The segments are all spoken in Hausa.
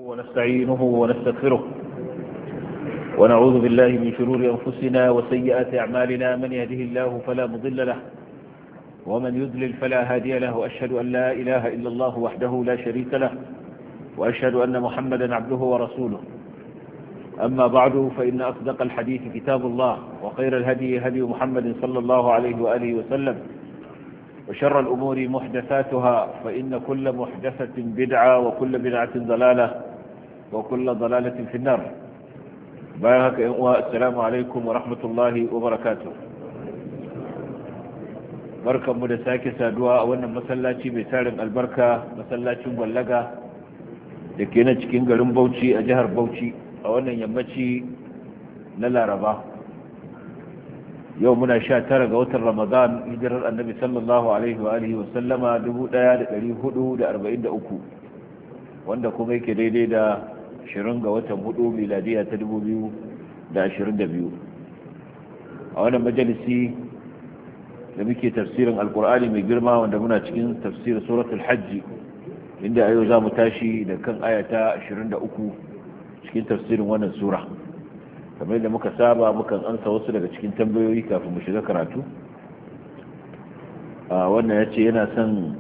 ونستعينه ونستغفره ونعوذ بالله من شرور أنفسنا وسيئات أعمالنا. من يهده الله فلا مضل له ومن يضلل فلا هادي له، وأشهد أن لا إله إلا الله وحده لا شريك له، وأشهد أن محمدا عبده ورسوله. أما بعد، فإن أصدق الحديث كتاب الله، وخير الهدي هدي محمد صلى الله عليه وآله وسلم، وشر الأمور محدثاتها، فإن كل محدثة بدعة وكل بدعة ضلالة وكل ضلالة في النار. بارك السلام عليكم ورحمة الله وبركاته. بركة مدساكي سادوا وانا مسلاتي بسالم البركة مسلاتي مبلغة لكينا تكين قلن بوشي أجهر بوشي وانا يمتي نلا ربا. يومنا شاتر قوة رمضان هجر النبي صلى الله عليه وآله وسلم دبو دايا لهدو دا 43 wanda kuma yake daidai da 20 ga watan 4 miladiya ta 2022 a wannan majalisi da muke tafsirin alkur'ani mai girma, wanda muna cikin tafsirin suratul hajj, inda a yau za mu tashi da kan ayata 23 cikin tafsirin wannan sura. kamar da muka saba mukan ansa wasu daga cikin tambayoyi kafin mu shiga karatu. wannan ya ce yana son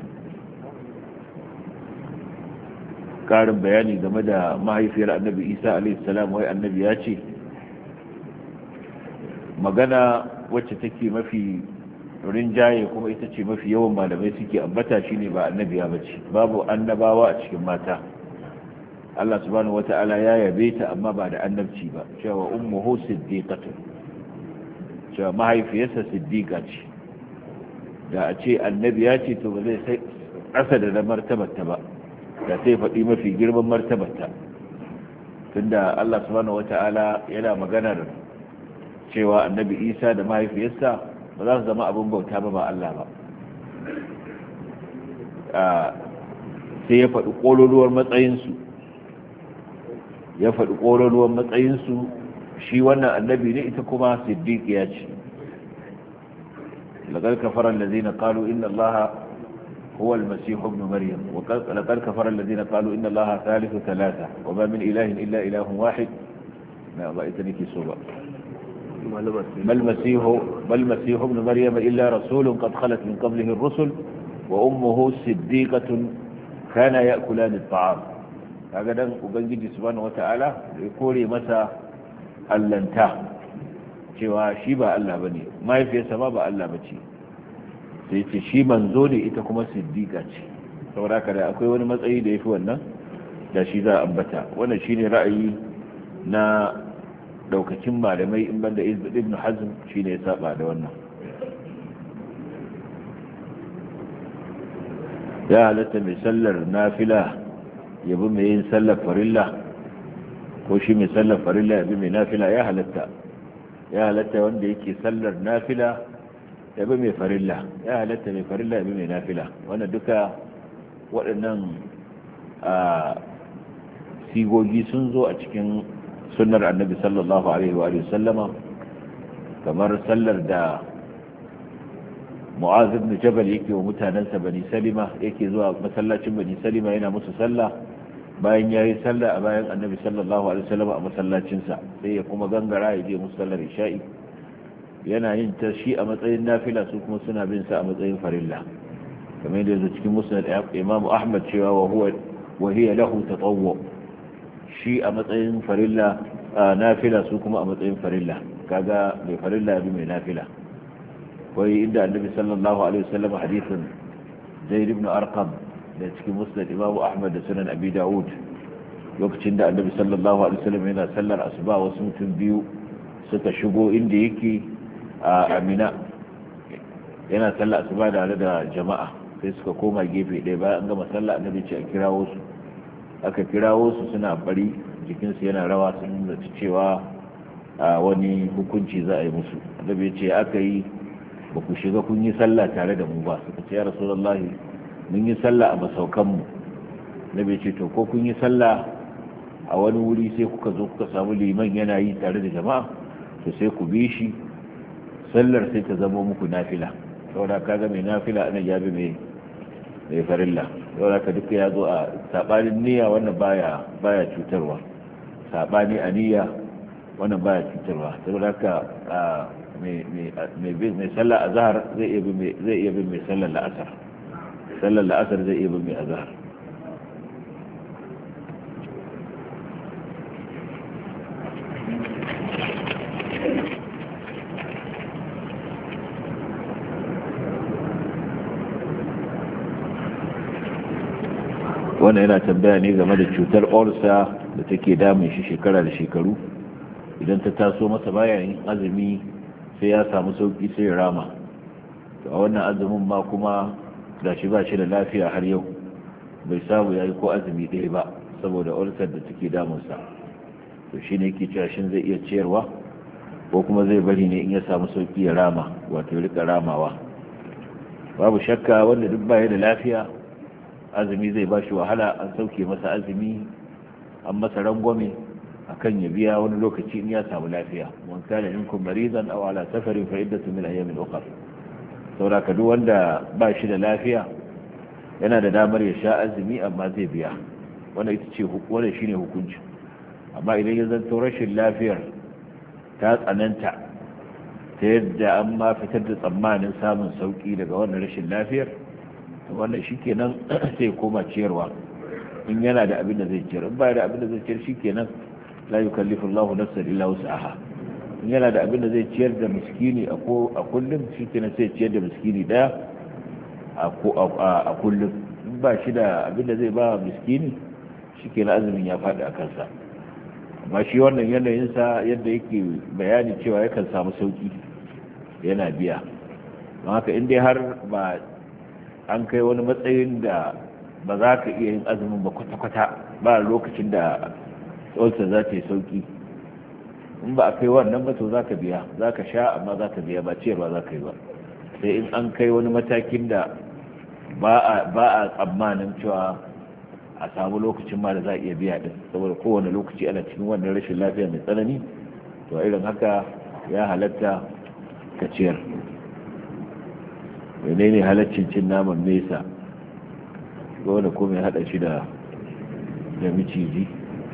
karin bayani game da mahaifiyar annabi isa alaihissalam. wai annabi ya ce magana wacce take mafi rinjaye kuma ita ce mafi yawan malamai suke ambata shine ba annabiya bace, babu annabawa a cikin mata. Allah subhanahu wata'ala ya yabe ta amma ba da annabci ba, cewa ummuhu siddiqatu, cewa mahaifiyarsa siddiqa ce. da a ce annabiya ce to ba zai sai ƙasa da martabarta ba, da sai faɗi mafi girman martabarta, tunda Allah subhanahu wata'ala yana maganar cewa annabi Isa da mahaifiyarsa ba za su zama abin bauta ba Allah ba. sai ya faɗi ƙololuwar matsayinsu, shi wannan annabi ne, ita kuma siddiqiya ce. laqad kafara allazina qalu inna allaha huwa al-masih ibn maryam wa laqad kafara allazina qalu inna allaha thalithu thalatha wa ma min ilahin illa ilahun wahid. na ba ita nake so ba. mal masih ibn maryam illa rasulun qad khalat min qablihi ar-rusul wa ummuhu siddiqatun kana ya'kulani at-ta'am. kaga dan ubangiji subhanahu wata'ala ya kore masa allanta, cewa shi ba Allah bane, mahaifiyarsa ba Allah bace, sai ce shi manzo ne, ita kuma siddiqa ce. saboda kada akwai wani matsayi da yafi wannan da shi za a ambata. wannan shine ra'ayi na daukacin malamai, in banda ibn hazm shine ya saba da wannan. ya halatta mai sallar nafila yabi mai yin sallar farilla, ko shi mai sallar farilla yabi mai nafila? ya halatta wanda yake sallar nafila yabi mai farilla, ya halatta mai farilla yabi mai nafila. wannan duka waɗannan sigogi sun zo a cikin sunnar annabi sallallahu alaihi wa sallama, kamar sallar da Mu'az ibn Jabal yake wa mutanensa Bani Salima, yake zuwa masallacin Bani Salima yana musu sallah. bayan ya yi sallah a bayan annabi sallallahu alaihi wasallam a masallacinsa, sai ya kuma gangara ya je musallar isha'i, yana yin ta shi a matsayin nafila, su kuma suna bin sa a matsayin farilla, kamar yadda yanzu cikin musnad Imam Ahmad cewa wa hiya lahu tatawwu, shi a matsayin farilla nafila, su kuma a matsayin farilla. kaga mai farilla bi mai nafila. wai inda annabi sallallahu alaihi wasallam hadithin Zaid ibn Arqam da cikin musnad Imam Ahmad da sunan Abi Dawud, lokacin da annabi sallallahu alaihi wasallam yana sallar asuba, wasu mutum biyu suka shigo inda yake a Amina, yana sallar asuba da jama'a, sai suka koma gefe ɗaya. bayan an gama sallar annabi ce a kirawo su, aka kirawo su, suna bari, jikinsu yana rawa, sun zaci cewa wani hukunci za a yi musu. annabi ya ce aka yi ba ku shiga kun yi sallah tare da mu ba? suka ce ya rasulullahi mun yi sallah a masaukanmu. na bai ce to ko kun yi sallah a wani wuri sai kuka zo kuka samu liman yana yi tare da jama'a, to sai ku bi shi, sallar sai ta zama muku nafila. saboda kaga mai nafila ana jabi mai farilla. yau da ka duka ya zo a saɓanin niyya wannan baya cutarwa, saɓani a niyya wannan baya cutarwa. saboda haka mai sallar azhar zai iya bin mai sallar la'asar, zai iya bin mai azhar. wannan yana tambaya ne game da cutar olsa da take damun shi shekara da shekaru. Idan ta taso masa bayan azumi sai ya samu sauki sai rama, to a wannan azumin ma kuma da shi ba shi da lafiya har yau bai samu yayi ko azumi ɗaya ba saboda olsar da take damunsa. to shi ne yake cewa shin zai iya ciyarwa ko kuma zai bari ne in ya samu sauki ya rama, wato ya rika ramawa. babu shakka wanda duk baya da lafiya azumi zai ba shi wahala, an sauke masa azumi, an masa rangwame akan ya biya wani lokaci in ya samu lafiya. man kana minkum maridan aw ala safarin fa iddatu min ayamin ukhra. saboda ka duk wanda ba shi da lafiya yana da damar ya sha azumi amma zai biya, wannan shine hukunci. amma idan ya zanto rashin lafiyar ta tsananta ta yadda an ma fitar da tsammanin samun sauki daga wannan rashin lafiyar, wannan shikenan sai koma ciyarwa in yana da abin da zai ciyar. in ba da abin da zai ciyar shikenan la yukallifu Allahu nafsan illa wus'aha. in yana da abin da zai ciyar da miskini a kullum shikenan sai ciyar da miskini daya a kullum. in ba shi da abin da zai ba miskini shikenan azumin ya faɗi a kansa. amma shi wannan yanayinsa yadda yake bayani cewa yakan samu sauki yana biya. don haka in dai har ba an kai wani matsayin da ba za ka iya yin azumin ba kwata-kwata, ba lokacin da tsolta za ta yi sauki, in ba a kai wannan ba to za ka biya, za ka sha amma za ka biya, ba ciyarwa za ka yi ba. sai in an kai wani matakin da ba a tsammanin cewa a samu lokacin ma da za a iya biya din, saboda kowane lokaci ana cikin wannan rashin lafiya mai tsanani, to irin haka ya halatta ka ciyar. menene halaccin cin naman mesa wanda kuma ya hada shi da miciji?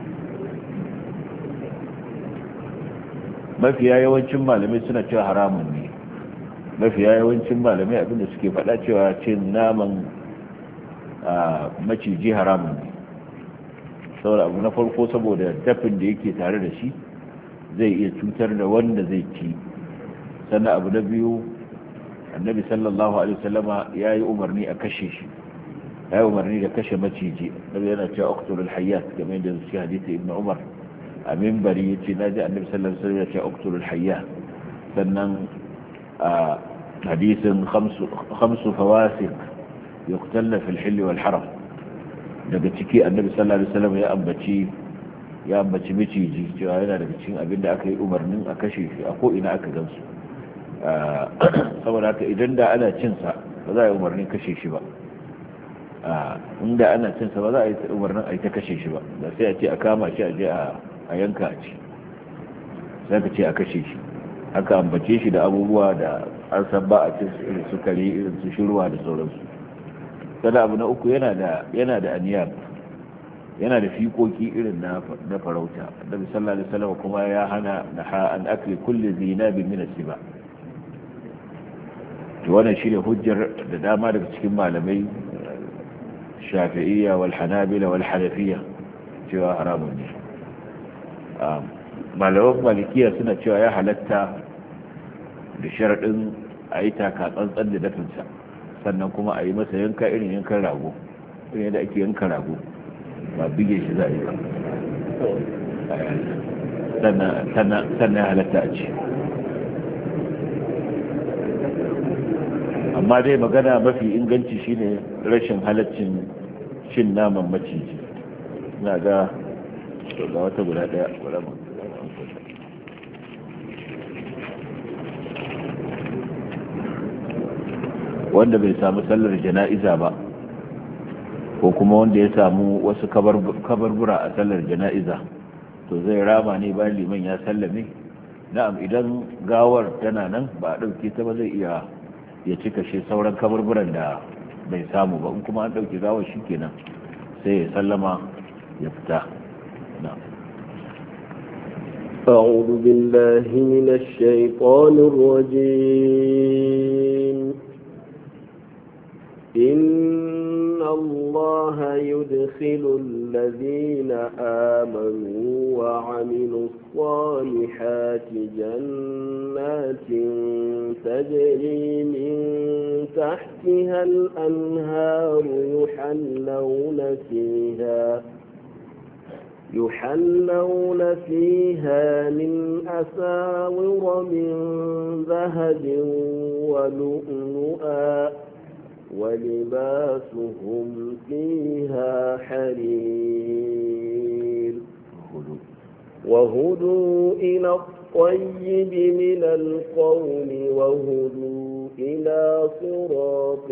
mafiya yawancin malamai suna cewa haramun ne. mafiya yawancin malamai abinda suke faɗa cewa cin naman maciji haramun ne. saboda abu na farko saboda dafin da yake tare da shi zai iya cutar da wanda zai ci. sannan abu na biyu, annabi sallallahu alaihi wasallama ya yi umarni a kashe shi, ya yi umarni da kashe maciji. nabi yana cewa uqtulul hayyat, kamar yadda su hadisi ibn umar a minbari yace naji annabi sallallahu alaihi wasallam ya ce uqtulul hayyat. sannan a hadisin khamsu fawasiq yuqtalna fil hill wal haram, daga ciki annabi sallallahu alaihi wasallam ya ambaci miciji cewa yana daga cikin abin da aka yi umarnin a kashe shi a ko ina aka gansu. saboda haka idan da ana cinsa ba za a yi umarnin kashe shi ba, inda ana cinsa ba za a yi umarnin a yi ta kashe shi ba, da sai a ce a kama shi a je a yanka a ci, sai ka ce a kashe shi. aka ambace shi da abubuwa da an san ba a cin irin su kare, irin su shirwa da sauransu. sada abu na uku yana da aniyar, yana da fikoki irin na farauta. annabi sallallahu alaihi wasallam kuma ya hana an akli kulli zinabin min as-siba. to wannan shine hujjar da dama daga cikin malamai shafi'iyya wal hanabila wal hanafiyya cewa haramun ne. malaman malikiya suna cewa ya halatta da sharadin a yi taka tsantsan da dafinsa, sannan kuma a yi masa yanka irin yankan rago, irin yadda ake yanka rago, ba bige shi za a yi ba, sannan ya halatta a ce. amma dai magana mafi inganci shine rashin halaccin cin naman maciji. na ga wata guda daya wanda bai samu sallar jana'iza ba, ko kuma wanda ya samu wasu kabarbura a sallar jana'iza, to zai rama ne bayan liman ya sallame. na'am, idan gawar tana nan ba a ɗauke ta ba zai iya ya cika shi sauran kaburburan da bai samu ba, in kuma an ɗauki gawar shi kenan sai ya sallama ya fita. أعوذ بالله من الشيطان الرجيم. إن الله يدخل الذين آمنوا وعملوا الصالحات جنات تجري من تحتها الأنهار يحلون فيها من أساور من ذهب ولؤلؤا ولباسهم فيها حرير وهدوا إلى الطيب من القول وهدوا إلى صراط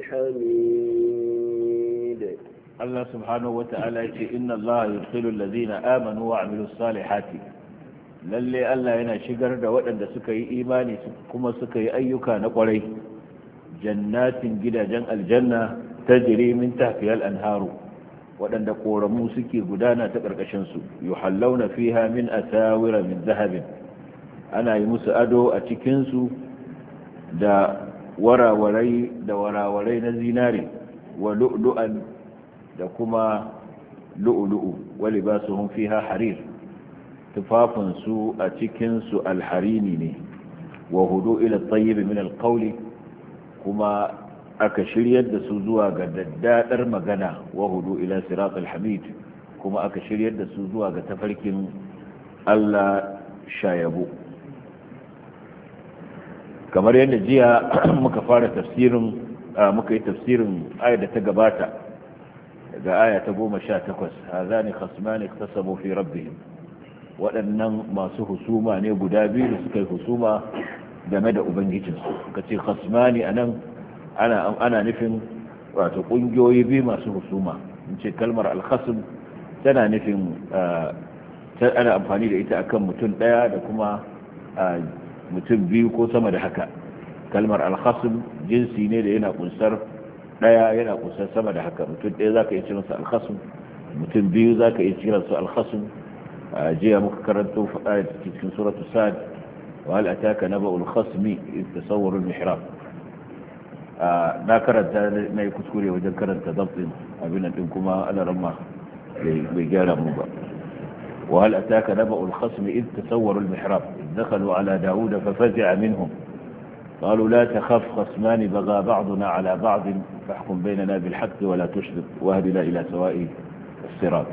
الحميد. الله سبحانه وتعالى إن الله يدخل الذين آمنوا وعملوا الصالحات lalle Allah yana shigar da waɗanda suka yi imani kuma suka yi ayyuka na ƙwarai jannatin gidajen aljanna tajri min tahtiha al-anharu waɗanda koramu suke gudana ta ƙarƙashin su yuhallawna fiha min asawira min zahabin ana yi musu ado a cikin su da warawarai na zinare wa lu'lu'an da kuma lu'lu'u wa libasuhum fiha harir tufafin su a cikin su alharini ne wa hudu ila at-tayyib min al-qawli kuma aka shiryar da su zuwa ga daddadar magana wa hudu ila sirat al-hamid kuma aka shiryar da su zuwa ga tafarkin Allah shayabu. Kamar yadda jiya muka yi tafsirin ayar da ta gabata daga aya ta 18 hazani khasmani iktasamu fi rabbihim, waɗannan masu husuma ne guda biyu da suka yi husuma game da ubangijinsu. ka ce khasmani anan ana nufin wato ƙungiyoyi biyu masu husuma. in ce kalmar alkhasm tana nufin ana amfani da ita akan mutum ɗaya da kuma mutum biyu ko sama da haka. kalmar alkhasm jinsi ne da yana kunsar ɗaya yana kunsar sama da haka. mutum ɗaya za ka iya ciransa alkhasm, mutum biyu za ka iya ciransa alkhasm. jiya muka karanto faɗa cikin suratu sad wa hal ataka naba'ul khasmi id tasawwaru al-mihrab. na karanta na yi kuskure wajen karanta dabtin abin din kuma ana ramma bai gyara mu ba. wa hal ataka naba'ul khasmi id tasawwaru al-mihrab dakhalu ala daud fa fazi'a minhum قالوا لا تخف خصمان بغى بعضنا على بعض فاحكم بيننا بالحق ولا تشرك واهدنا إلى سواء الصراط.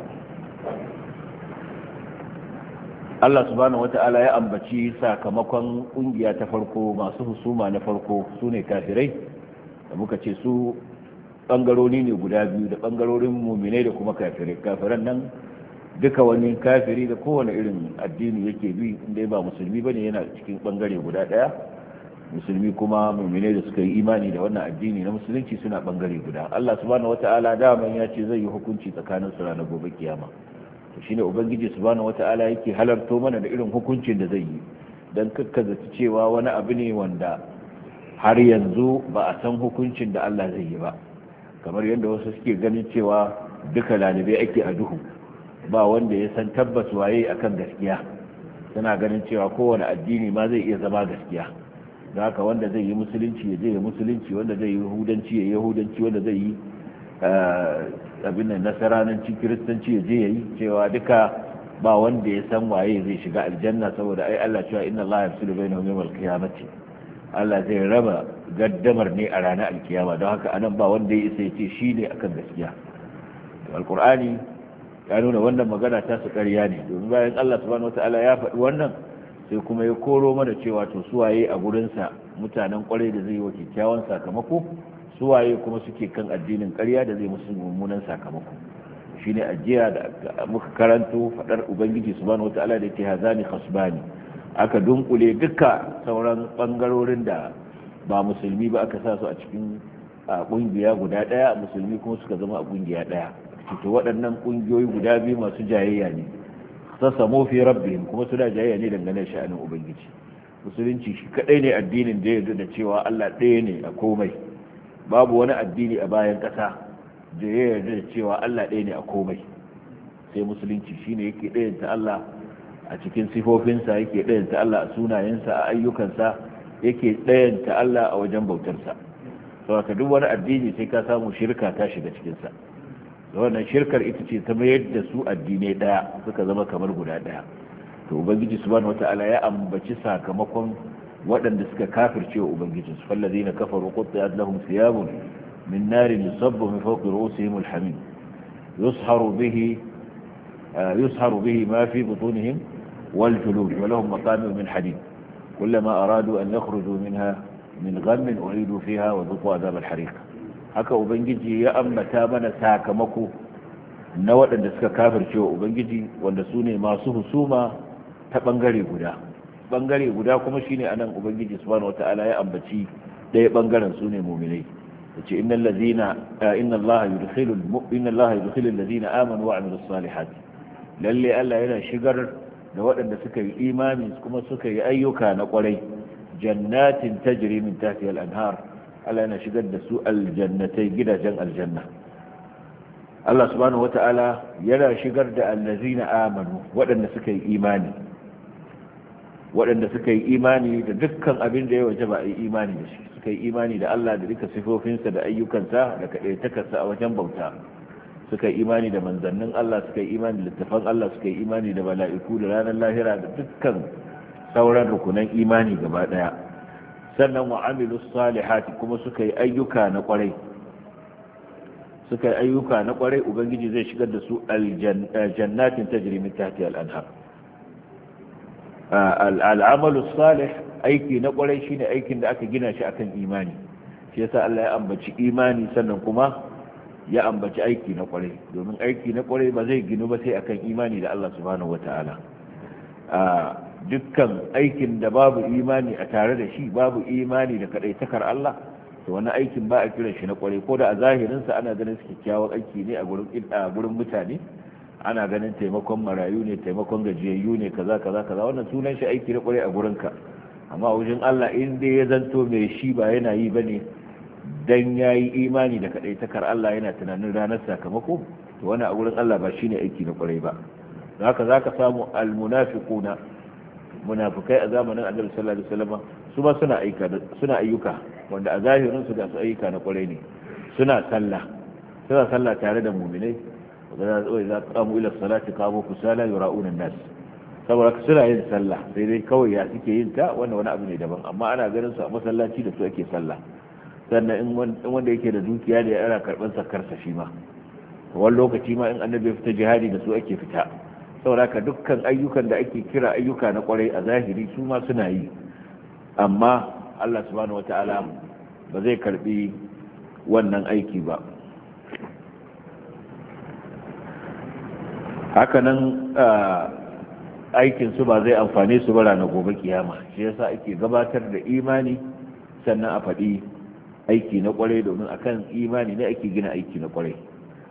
Allah subhanahu wata'ala ya ambaci sakamakon kungiya ta farko masu husuma na farko su ne kafirai, da muka ce su bangarori ne guda biyu da bangarorin muminai da kuma kafirai. Kafiran nan duka wani kafiri da kowane irin addini yake bi inda ba musulmi bane yana cikin bangare guda daya, musulmi kuma muminai da suka yi imani da wannan addini na musulunci suna bangare guda. Allah subhanahu wata'ala daman ya ce zai yi hukunci tsakanin su ranar gobe kiyama. shine ubangiji subhanahu wata'ala yake halarto mana da irin hukuncin da zai yi dan kakkazaci cewa wani abu ne wanda har yanzu ba a san hukuncin da Allah zai yi ba, kamar yadda wasu suke ganin cewa duka lalibai ake a duhu, ba wanda ya san tabbas waye akan gaskiya. suna ganin cewa kowane addini ma zai iya zama gaskiya, da haka wanda zai yi musulunci ya je ya musulunci, wanda zai yi yahudanci ya yahudanci, wanda zai yi abin nan nasaranci kiristanci ya je ya yi, cewa duka ba wanda ya san waye zai shiga aljanna, saboda ai Allah cewa inna Allah yafsilu bainahum yawmal qiyamati, Allah zai raba gaddamar ne a ranar alkiyama. don haka anan ba wanda ya isa ya ce shi ne akan gaskiya. alqur'ani ya nuna wannan magana ta su ƙarya ne, domin bayan Allah subhanahu wataala ya faɗi wannan sai kuma ya koro mana cewa to suwaye a gurinsa mutanen kwarai da zai yi wa kyakkyawan sakamako, suwaye kuma suke kan addinin ƙarya da zai musu mummunan sakamako. shine ajiya da muka karanto fadar ubangiji subhanahu wataala da yake hazani khasbani, aka dunkule duka sauran bangarorin da ba musulmi ba aka sa su a cikin kungiya guda daya, musulmi kuma suka zama a kungiya daya. to waɗannan kungiyoyi guda biyu masu jayayya ne, tasamu fi rabbihim, kuma suna jayayya ne dangane da sha'anin ubangiji. musulunci shi kadai ne addinin da ya yarda da cewa Allah ɗaya ne a komai, babu wani addini a bayan ƙasa da ya yarda da cewa Allah ɗaya ne a komai sai musulunci shine yake ɗayanta Allah a cikin sifofinsa, yake ɗayanta Allah a sunayensa, a ayyukansa, yake ɗayanta Allah a wajen bautarsa. saboda duk wani addini sai ka samu shirka ta shiga cikinsa. wannan shirkar ita ce ta mayar da su addinai ɗaya suka zama kamar guda ɗaya. to ubangiji subhanahu wata'ala ya ambaci sakamakon waɗanda suka kafirce wa ubangijinsu. fallazina kafaru qutti'at lahum thiyabun min narin yusabbu min fawqi ru'usihim al-hamim yusharu bihi ma fi butunihim wal julud wa lahum maqami'u min hadid kullama aradu an yakhruju minha min ghammin uridu fiha wa dhuqu adhab al-hariq. haka ubangiji ya ambata mana sakamako na waɗanda suka kafirce wa ubangiji, wanda su ne masu husuma ta ɓangare guda kuma shine anan ubangiji subhanahu wata'ala ya ambaci ɗaya ɓangaren su ne mu'minai. yace inna allaha yudkhilu alladhina amanu wa amilus salihati, lalle Allah yana shigar da waɗanda suka yi imani kuma suka yi ayyuka na ƙwarai jannatin tajri min tahtiha al-anhar. Allah yana shigar da su aljannatai, gidajen aljanna. Allah subhanahu wata'ala yana shigar da allazina amanu, waɗanda suka yi imani da dukkan abin da ya waje ba a yi imani da shi, suka yi imani da Allah da duka sifofinsa da ayyukansa da kaɗaitakarsa a wajen bauta, suka yi imani da manzannin Allah, suka yi imani da littafan Allah, suka yi imani da mala'iku da ranar lahira da dukkan sauran rukunan imani gaba ɗaya. sannan wa amilus salihati, kuma suka yi ayyuka na ƙwarai, ubangiji zai shigar da su aljannatin tajri min tahtiha al-anhar. al'amalu salih, aiki na kwarai shine aikin da aka gina shi akan imani. shi yasa Allah ya ambaci imani sannan kuma ya ambaci aiki na kwarai, domin aiki na kwarai ba zai ginu ba sai akan imani da Allah subhanahu wata'ala. dukkan aikin da babu imani a tare da shi, babu imani da kadaitakar Allah, to wani aikin ba a kiran shi na kwarai, ko da a zahirinsa ana ganin su kyakkyawan aiki ne a gurin mutane, ana ganin taimakon marayu ne, taimakon gajiyayyu ne, kaza wannan sunan shi aiki na kwarai a gurinka. amma wajen Allah in dai ya zanto mai shi ba yana yi bane dan yayi imani da kadaitakar Allah, yana tunanin ranar sakamako, to wani a gurin Allah ba shine aiki na kwarai ba. zaka samu almunafiquna, munafikai a zamanin Annabi sallallahu alaihi wasallam su ba suna ayyuka wanda a zahirin su da su ayyuka na kwarai ne. suna sallah tare da mu'minai, وإذا قاموا إلى الصلاة قاموا كسالى يراؤون الناس. saboda suna yin sallah sai dai kawai ya suke yin ta wannan wani abu ne daban, amma ana ganin su a masallaci da su ake sallah. sannan in wanda yake da dukiya da yana karban sakarsa shi ma, wani lokaci ma in annabi ya fita jihadi da su ake fita. saboda ka dukkan ayyukan da ake kira ayyuka na kwarai a zahiri su ma suna yi, amma Allah subhanahu wataala ba zai karbi wannan aiki ba. hakanan aikin su ba zai amfane su ba ranar gobe kiyama. shi yasa ake gabatar da imani sannan a faɗi aiki na kwarai, domin akan imani ne ake gina aiki na kwarai.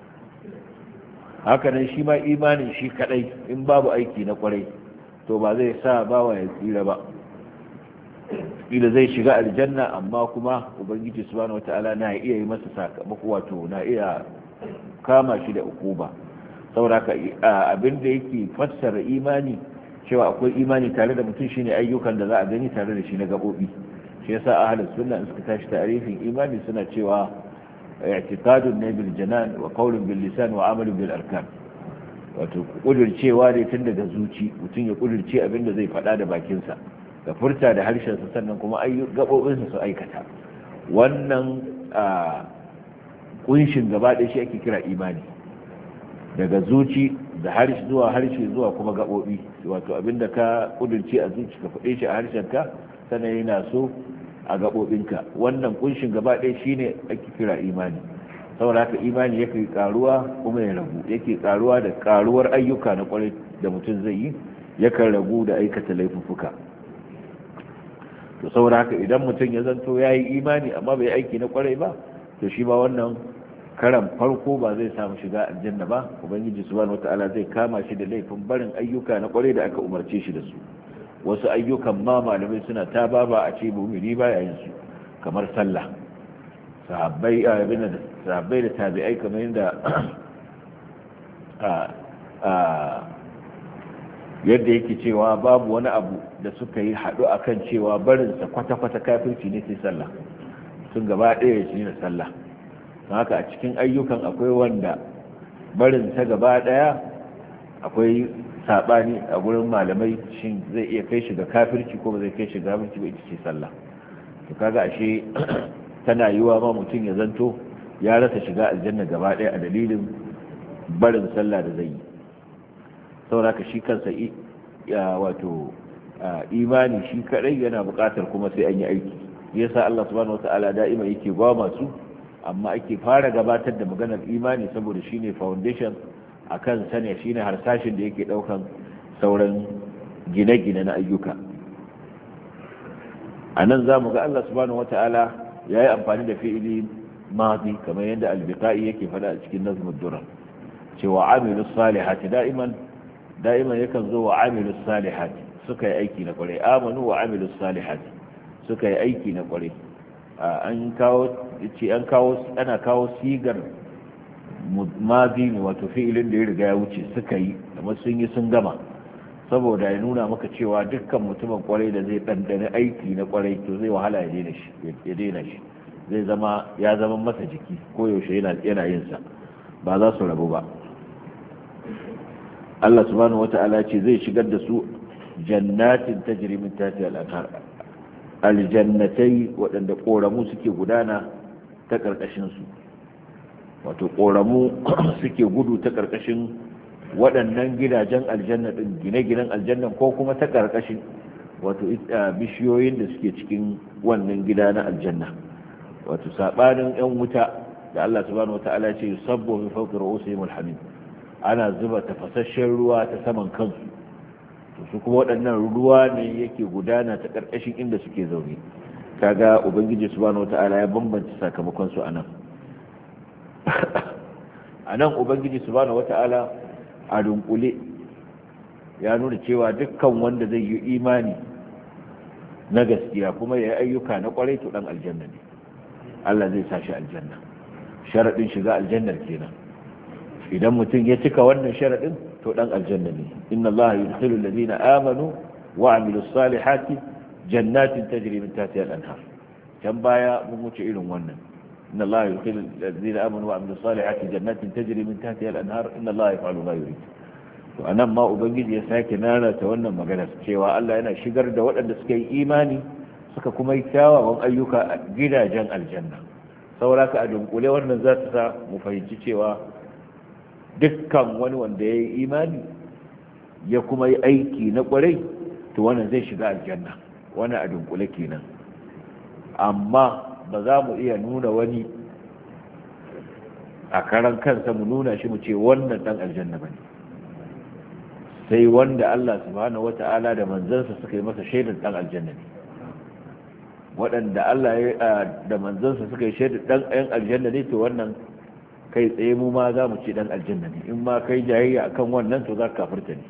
hakanan shi ma imanin shi kadai in babu aiki na kwarai to ba zai sa bawa ya tsira ba. kila zai shiga aljanna, amma kuma ubangiji subhanahu wataala na iya yi masa sakamako, wato na iya kama shi da ukuba. saboda abin da yake fassara imani cewa akwai imani tare da mutum shine ayyukan da za a gani tare da shi na gabobi. shi yasa ahlus sunna suka tashi ta'rifin imani suna cewa i'tiqadun bil janan wa qawlun bil lisan wa amalun bil arkan. wato kudircewa ne tun daga zuci, mutum ya kudirce abin da zai faɗa da bakinsa, da furta da harshensa, sannan kuma gabobinsa su aikata. wannan kunshin gaba ɗaya shi ake kira imani, daga zuci da harshe zuwa kuma gaɓoɓi. wato abinda ka kudurce a zuci ka faɗe shi a harshenka, sannan yana so a gaɓoɓinka. wannan kunshin gaba ɗaya shine ake kira imani. saboda haka imani yake karuwa kuma ya ragu, yake karuwa da karuwar ayyuka na kwarai da mutum zai yi, yakan ragu da aikata laifuffuka. to saboda haka idan mutum ya zanto ya yi imani amma bai aiki na kwarai ba, to shi ba wannan karan farko ba zai samu shiga aljanna ba. ubangiji subhanahu wataala zai kama shi da laifin barin ayyuka na kwarai da aka umarce shi da su. wasu ayyukan ma malamai suna ta baba a ce mu'mini ba yayin su, kamar sahabbai da tabi'ai kamar yadda yadda yake cewa babu wani abu da suka yi haɗu akan cewa barinsa kwata-kwata kafirci ne sai sallah, sun gaba ɗaya shi ne sallah. haka a cikin ayyukan akwai wanda barinsa gaba ɗaya akwai saɓani a gurin malamai, shin zai iya kai shi ga kafirci ko ba zai kai shi ga kafirci ba, ita ce sallah. to kaga ashe tana yiwa ma mutum ya zanto ya rasa shiga aljanna gaba ɗaya a dalilin barin sallah da zai yi. saboda ka shi kansa wato imani shi kadai yana buƙatar kuma sai an yi aiki. yasa Allah subhanahu wata'ala da'ima yake ba masu, amma ake fara gabatar da maganar imani saboda shine foundation akan sane, shine harsashin da yake daukan sauran gine-gine na ayyuka. anan zamu ga Allah subhanahu wata'ala yayi amfani da fi'ili madi kamar yadda al-biqai yake fada a cikin nazmud durar cewa amilus salihati da'iman yakan zo wa amilus salihati, suka yi aiki na kwarai, amanu wa amilus salihati, suka yi aiki na kwarai. ana kawo sigar madi ne, wato fi'ilin da ya riga ya wuce, suka yi kamar sun yi sun gama, saboda ya nuna maka cewa dukkan mutumin kwarai da zai ɗanɗana aiki na kwarai to zai wahala ya daina shi, zai zama ya zama masa jiki ko yaushe yana yin sa, ba za su rabu ba. Allah subhanahu wata'ala ce zai shigar da su jannatin tajri min tahtiha al-anhar, aljannatai waɗanda ƙoramu suke gudana ta ƙarƙashin su, wato ƙoramu suke gudu ta ƙarƙashin waɗannan gidajen aljanna ɗin, gine-ginen aljanna, ko kuma ta ƙarƙashin wato bishiyoyin da suke cikin wannan gida na aljanna. wato saɓanin 'yan wuta da Allah subhanahu wata'ala ce sabbo min fawqi ru'usihim al-hamim, ana zuba tafasasshen ruwa ta saman kansu, su kuma waɗannan ruwa ne yake gudana ta ƙarƙashin inda suke zaune. kaga ubangiji subhanahu wata'ala ya bambanta sakamakon su anan. Ubangiji subhanahu wata'ala a dunkule ya nuna cewa dukkan wanda zai yi imani na gaskiya kuma ya yi ayyuka na kwarai to dan aljanna ne, Allah zai sa shi aljanna. Sharadin shiga aljannar kenan, idan mutum ya cika wannan sharadin to dan aljanna ne. inna allaha yudkhilu alladhina amanu wa amilus salihati jannatin tajri min tahtiha al-anhar. can baya mun wuce irin wannan, inna allaha yudkhilu alladhina amanu wa amilus salihati jannatin tajri min tahtiha al-anhar inna allaha yaf'alu ma yurid. to anan ma ubangiji ya sake nanata wannan magana cewa Allah yana shigar da waɗanda suka yi imani suka kuma yi kyawawan ayyuka a gidajen aljanna. sauraka a dunkule wannan za ta sa mu fahimci cewa dukkan wani wanda ya yi imani ya kuma yi aiki na kwarai to wannan zai shiga aljanna, wannan a dunkule kenan. amma ba za mu iya nuna wani a karan kansa mu nuna shi mu ce wannan dan aljanna bane, sai wanda Allah subhanahu wata'ala da manzansa suka yi masa shaidar dan aljanna ne. waɗanda Allah da manzansa suka yi shaidar dan ɗan aljanna ne to wannan kai tsaye mu ma za mu ce dan aljanna ne, in ma kai jayayya akan wannan to za ka kafirta ne.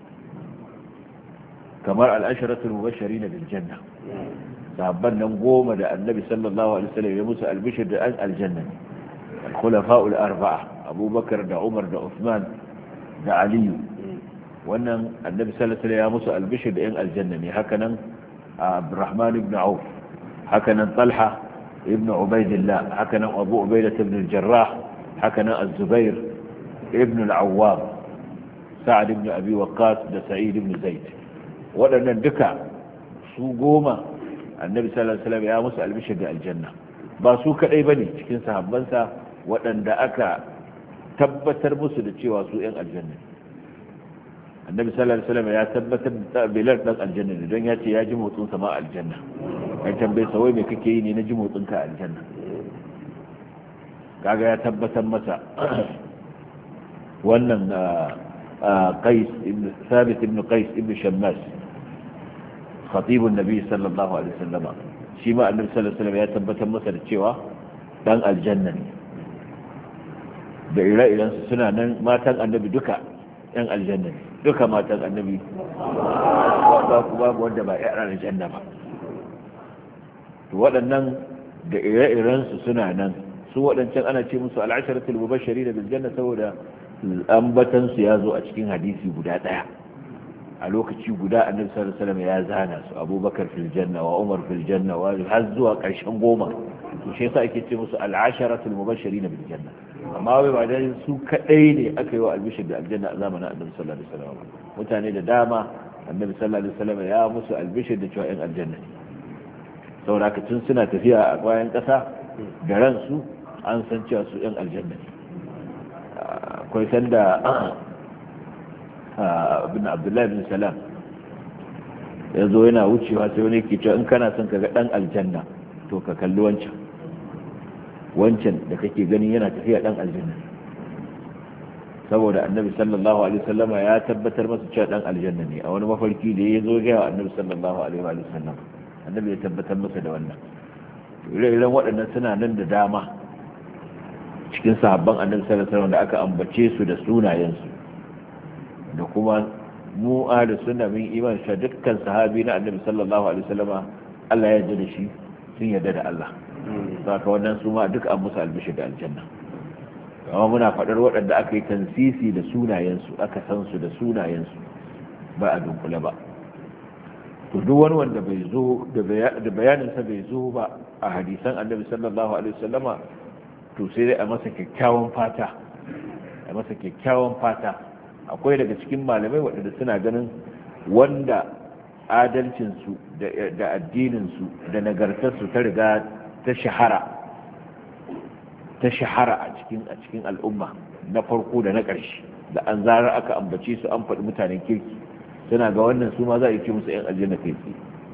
kamar al-asharatul mubashirin bil janna, sahabban nan 10 da annabi sallallahu alaihi wasallam ya musu albishir da aljanna ne. al-khulafa'ul arba'a, abubakar da umar da usman da ali, wannan annabi sallallahu alaihi wasallam ya musu albishir da aljanna ne. haka nan abdurrahman ibn auf, haka nan talha ibn ubaidillah, haka nan abu ubaidah ibn al-jarrah, haka nan az-zubair ibn al-awwam, sa'ad ibn abi waqqas da sa'id ibn zaid. waɗannan duka su 10 annabi sallallahu alaihi wasallam ya musu albishir da aljanna. ba su kadai bane cikin sahabbansa waɗanda aka tabbatar musu da cewa su ƴan aljanna. annabi sallallahu alaihi wasallam ya tabbatar da bilal dan aljanna ne, don ya ce ya ji motsin sama a aljanna. kai tambaye sa wai me kake yi ne na ji motsin ka a aljanna? kaga ya tabbatar masa. wannan qais ibn thabit ibn qais ibn shammas khatib an-nabi sallallahu alaihi wasallam, shi ma annabi sallallahu alaihi wasallam ya tabbatar masa da cewa dan aljanna ne. da ire-iren su suna nan, matan annabi duka yan aljanna ne, duka matan annabi babu wanda ba yan aljanna ba. to waɗannan da ire-iren su suna nan, su waɗancan ana ce musu al'asharatul mubashirin bil janna saboda ambatan su ya zo a cikin hadisi guda ɗaya a lokaci guda annabi sallallahu alaihi wasallam ya zana su abubakar fil janna wa umar fil janna wa har zuwa ƙarshen goma to shi yasa ake ce musu al'asharatul mubashirin bil janna amma wai ba dai su kadai ne aka yi wa albishir da aljanna a zamanin annabi sallallahu alaihi wasallam mutane da dama annabi sallallahu alaihi wasallam ya musu albishir da cewa yan aljanna ne saboda tun suna tafiya a bayan kasa da ransu an san cewa su yan aljanna ne akwai sanda ibn abdullahi bin salam ya zo yana wucewa sai wani ke cewa in kana son ka ga dan aljanna to ka kalli wancan da kake ganin yana tafiya dan aljanna saboda annabi sallallahu alaihi wasallam ya tabbatar masa cewa dan aljanna ne a wani mafarki da ya zo ga annabi sallallahu alaihi wasallam annabi ya tabbatar masa da wannan ire-iren waɗannan suna nan da dama cikin sahabban annabi sallallahu alaihi wasallam da aka ambace su da sunayensu da kuma mu ahli sunna min iman sha dukkan sahabi na annabi sallallahu alaihi wasallam Allah ya yarda da shi sun yarda da Allah saka wannan su ma duk an musu albishir da aljanna amma muna faɗar waɗanda aka yi tansisi da sunayensu aka san su da sunayensu ba a dunkule ba to duk wani wanda bai zo da bayaninsa bai zo ba a hadisan annabi sallallahu alaihi wasallama to sai dai a masa kyakkyawan fata akwai daga cikin malamai waɗanda suna ganin wanda adalcinsu da addininsu da nagartarsu ta riga ta shahara a cikin al'umma na farko da na ƙarshe da an zarar aka ambace su an faɗi mutanen kirki suna ga wannan su ma za a yi ce musu 'yan aljanna kai tsaye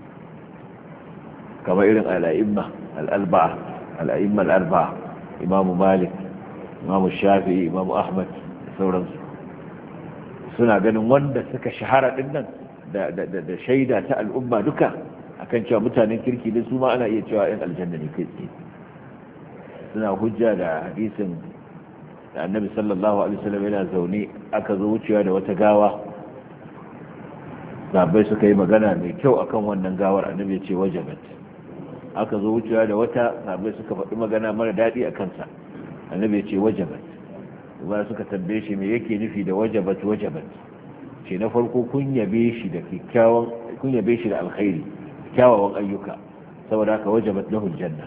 kamar irin al'a'imma al'arba'a imamu malik imamu shafi'i imamu ahmad da sauransu suna ganin wanda suka shahara din nan da shaida ta al'umma duka akan cewa mutanen kirki ne su ma ana iya cewa 'yan aljanna ne kai tsaye suna hujja da hadisin da annabi sallallahu alaihi wasallam yana zaune aka zo wucewa da wata gawa sahabbai suka yi magana mai kyau akan wannan gawar annabi ya ce wajabat aka zo wucewa da wata sahabbai suka faɗi magana mara daɗi a kansa annabi ya ce wajabat ba suka tambaye shi me yake nufi da wajabat ce na farko kun yabe shi da alkhairi kyawawan ayyuka saboda haka wajabat lahu aljanna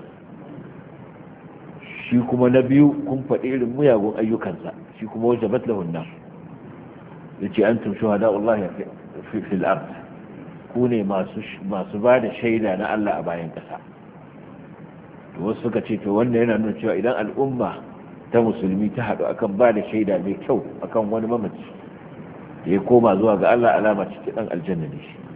shi kuma na biyu kun faɗi irin muyagun ayyukansa shi kuma wajabat lahu an-nar yace antum shuhada'ullahi fil ard ku ne masu ba da shaida na Allah a bayan ƙasa to wasu suka ce to wannan yana nuna cewa idan al'umma ta musulmi ta haɗu akan ba da shaida mai kyau akan wani mamaci da ya koma zuwa ga Allah alama cikin ɗan aljanna ne shi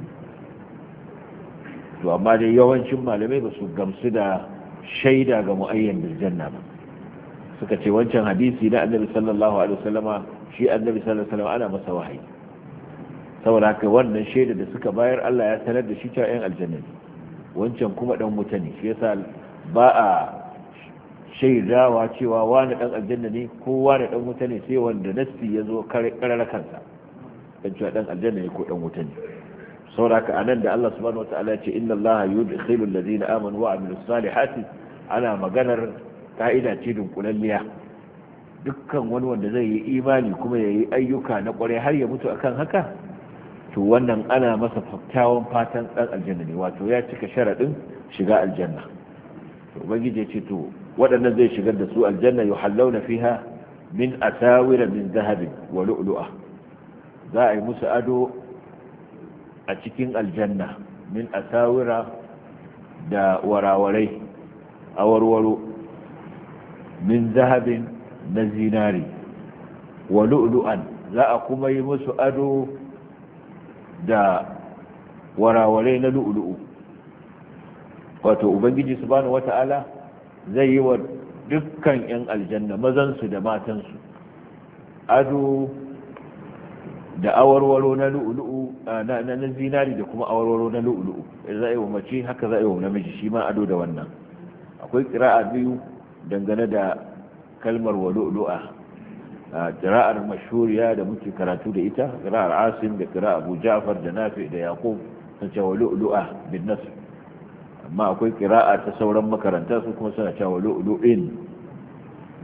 to amma dai yawancin malamai ba su gamsu da shaida ga mu'ayyan bil janna ba suka ce wancan hadisi na annabi sallallahu alaihi wasallama shi annabi sallallahu alaihi wasallama ana masa wahayi saboda haka wannan shaida da suka bayar Allah ya sanar da shi cewa yan aljanna ne wancan kuma dan wuta ne shi yasa ba a shaidawa cewa wani dan aljanna ne ko wani dan wuta ne sai wanda nassi ya zo karara kansa dan cewa dan aljanna ne ko dan wuta ne saboda haka anan da Allah subhanahu wataala ya ce inna Allah yudkhilu alladhina amanu wa amilus salihati ana maganar ka'ida ce dunkulalliya dukkan wani wanda zai yi imani kuma ya yi ayyuka na kwarai har ya mutu akan haka to wannan ana masa kyakkyawan fatan dan aljanna ne wato ya cika sharadin shiga aljanna to ubangiji ya ce to waɗannan zai shigar da su aljanna yuhallawna fiha min asawira min zahabin wa lu'lu'a za a yi musu ado a cikin aljanna min asawira da warawarai awarwaro min zahabin na zinari wa lu'lu'an za a kuma yi musu ado da warawarai na lu'lu'u wato ubangiji subhanahu wata'ala zai yi wa dukkan 'yan aljanna mazansu da matansu ado da awarwaro na lu'lu'u na zinari da kuma awarwaro na lu'lu'u za a yi wa mace haka za a yi wa namiji shi ma ado da wannan akwai ƙira'a biyu dangane da kalmar wa lu'lu'a ƙira'ar mashhuriya da muke karatu da ita ƙira'ar asim da ƙira'ar abu ja'far da nafi da yaqub sun ce wa lu'lu'a bin nasr amma akwai ƙira'a ta sauran makaranta su kuma suna cewa lu'lu'in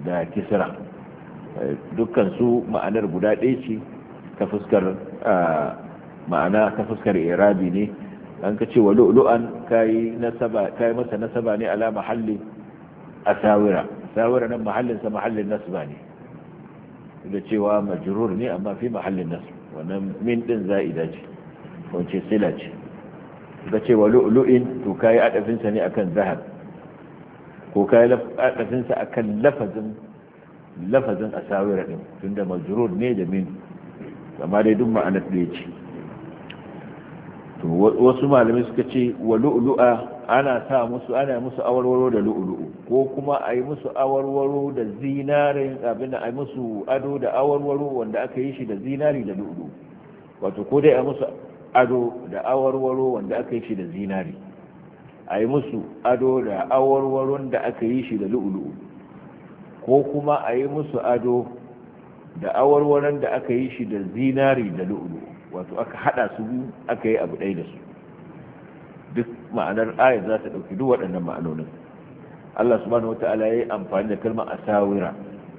da kisra dukkan su ma'anar guda ɗaya ce ta fuskar ma'ana ta fuskar irabi ne. an ka ce wa lu'lu'an kai masa nasaba ne ala mahalli asawira nan mahallin sa mahallin nasba ne da cewa majrur ne amma fi mahallin nasb wannan min din za'ida ce wace sila ce ka ce wa lu'lu'in to kai adafin sa ne akan zahab ko kai adafin sa akan lafazin asawira din tunda majrur ne da min amma dai duk ma'anar da ya ce to wasu malamai suka ce wa lu'lu'a ana musu awarwaro da lu'lu'u ko kuma a yi musu awarwaro da zinarin abin da a yi musu ado da awarwaro wanda aka yi shi da zinari da lu'lu'u wato ko dai a musu ado da awarwaro wanda aka yi shi da zinari a yi musu ado da awarwaron da aka yi shi da lu'lu'u ko kuma a yi musu ado da awarwaron da aka yi shi da zinari da lu'lu'u wato aka hada su biyu aka yi abu ɗaya da su duk ma'anar ayat za ta ɗauki duk waɗannan ma'anonin. Allah subhanahu wata'ala ya yi amfani da kalmar asawira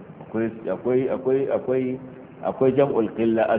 akwai jam'ul qilla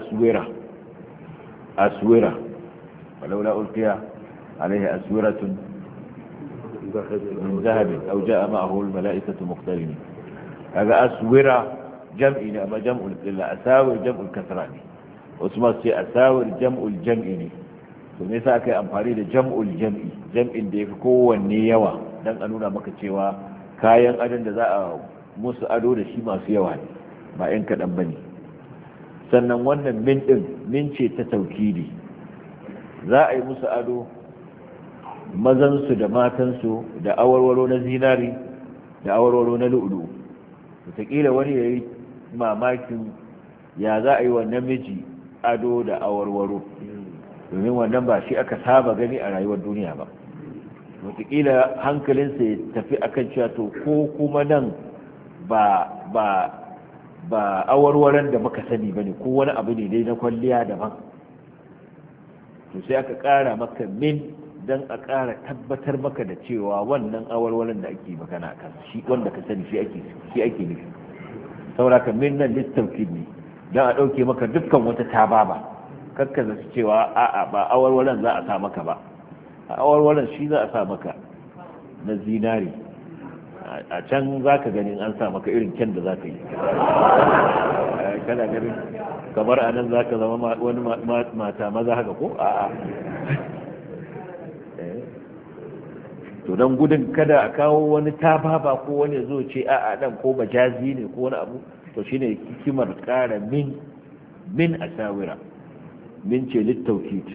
aswira walaula ulqiya alaihi aswiratun min zahabin aw ja'a ma'ahu al mala'ikatu muqtarinin kaga aswira jam'i ne amma jam'ul qilla asawir jam'ul kasra ne wasu masu ce asawir jam'ul jam'i ne to me yasa aka yi amfani da jam'ul jam'in da yafi kowanne yawa dan a nuna maka cewa kayan adon da za a musu ado da shi masu yawa ne ba yan kaɗan ba ne. Sannan wannan min ɗin min ce ta taukidi, za a yi musu ado mazansu da matansu da awarwaro na zinari da awarwaro na lu'ulu. wataƙila wani ya yi mamakin ya za a yi wa namiji ado da awarwaro, domin wannan ba shi aka saba gani a rayuwar duniya ba. wataƙila hankalinsa ya tafi akan cewa to ko kuma nan ba awarwaron da muka sani ba ne, ko wani abu ne dai na kwalliya daban. to sai aka ƙara maka min don a ƙara tabbatar maka da cewa wannan awarwaron da ake magana kan shi wanda ka sani shi ake nufi. sauraka min nan littaukid ne don a ɗauke maka dukkan wata tababa, kakka zasu cewa a'a ba awarwaron za a sa maka ba, a awarwaron shi za a sa maka na zinari. a can za ka ganin an sa maka irin kyan da za ka yi, kana ganin kamar a nan za ka zama wani mata maza haka ko a'a. to don gudun kada a kawo wani tababa ko wani zo ce a'a dan ko majazi ne ko wani abu, to shine hikimar kara min asawira. min ce littaukid.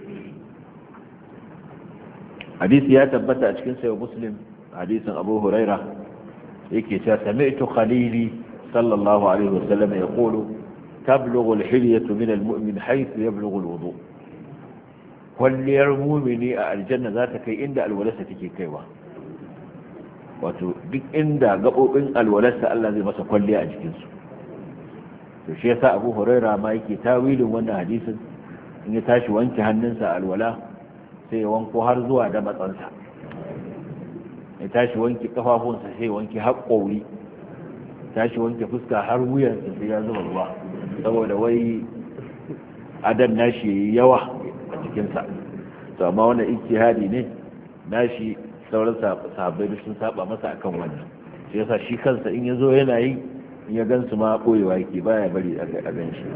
hadisi ya tabbata a cikin sayo muslim, hadisin abu huraira yake cewa sami'tu khalili sallallahu alaihi wasallam yaqulu tablughu al-hilyatu min al-mu'min haythu yablughu al-wudu. kwalliyar mumini a aljanna za ta kai inda alwalarsa take kaiwa, wato duk inda gabobin alwalarsa Allah zai masa kwalliya a jikinsu. to shi yasa abu huraira ma yake tawilin wannan hadisin, in ya tashi wanke hannunsa alwala sai ya wanko har zuwa da matsansa, ya tashi wanke kafafunsa sai ya wanke haƙƙori, tashi wanke fuska har wuyansa sai ya zuba ruwa, saboda wai adan nashi yayi yawa a cikinsa. to amma wannan ijtihadi ne nashi, sauran sahabbai sun saba masa akan wannan. shi yasa shi kansa in yazo yana yi, in ya gansu ma koyewa yake, baya bari a gan shi.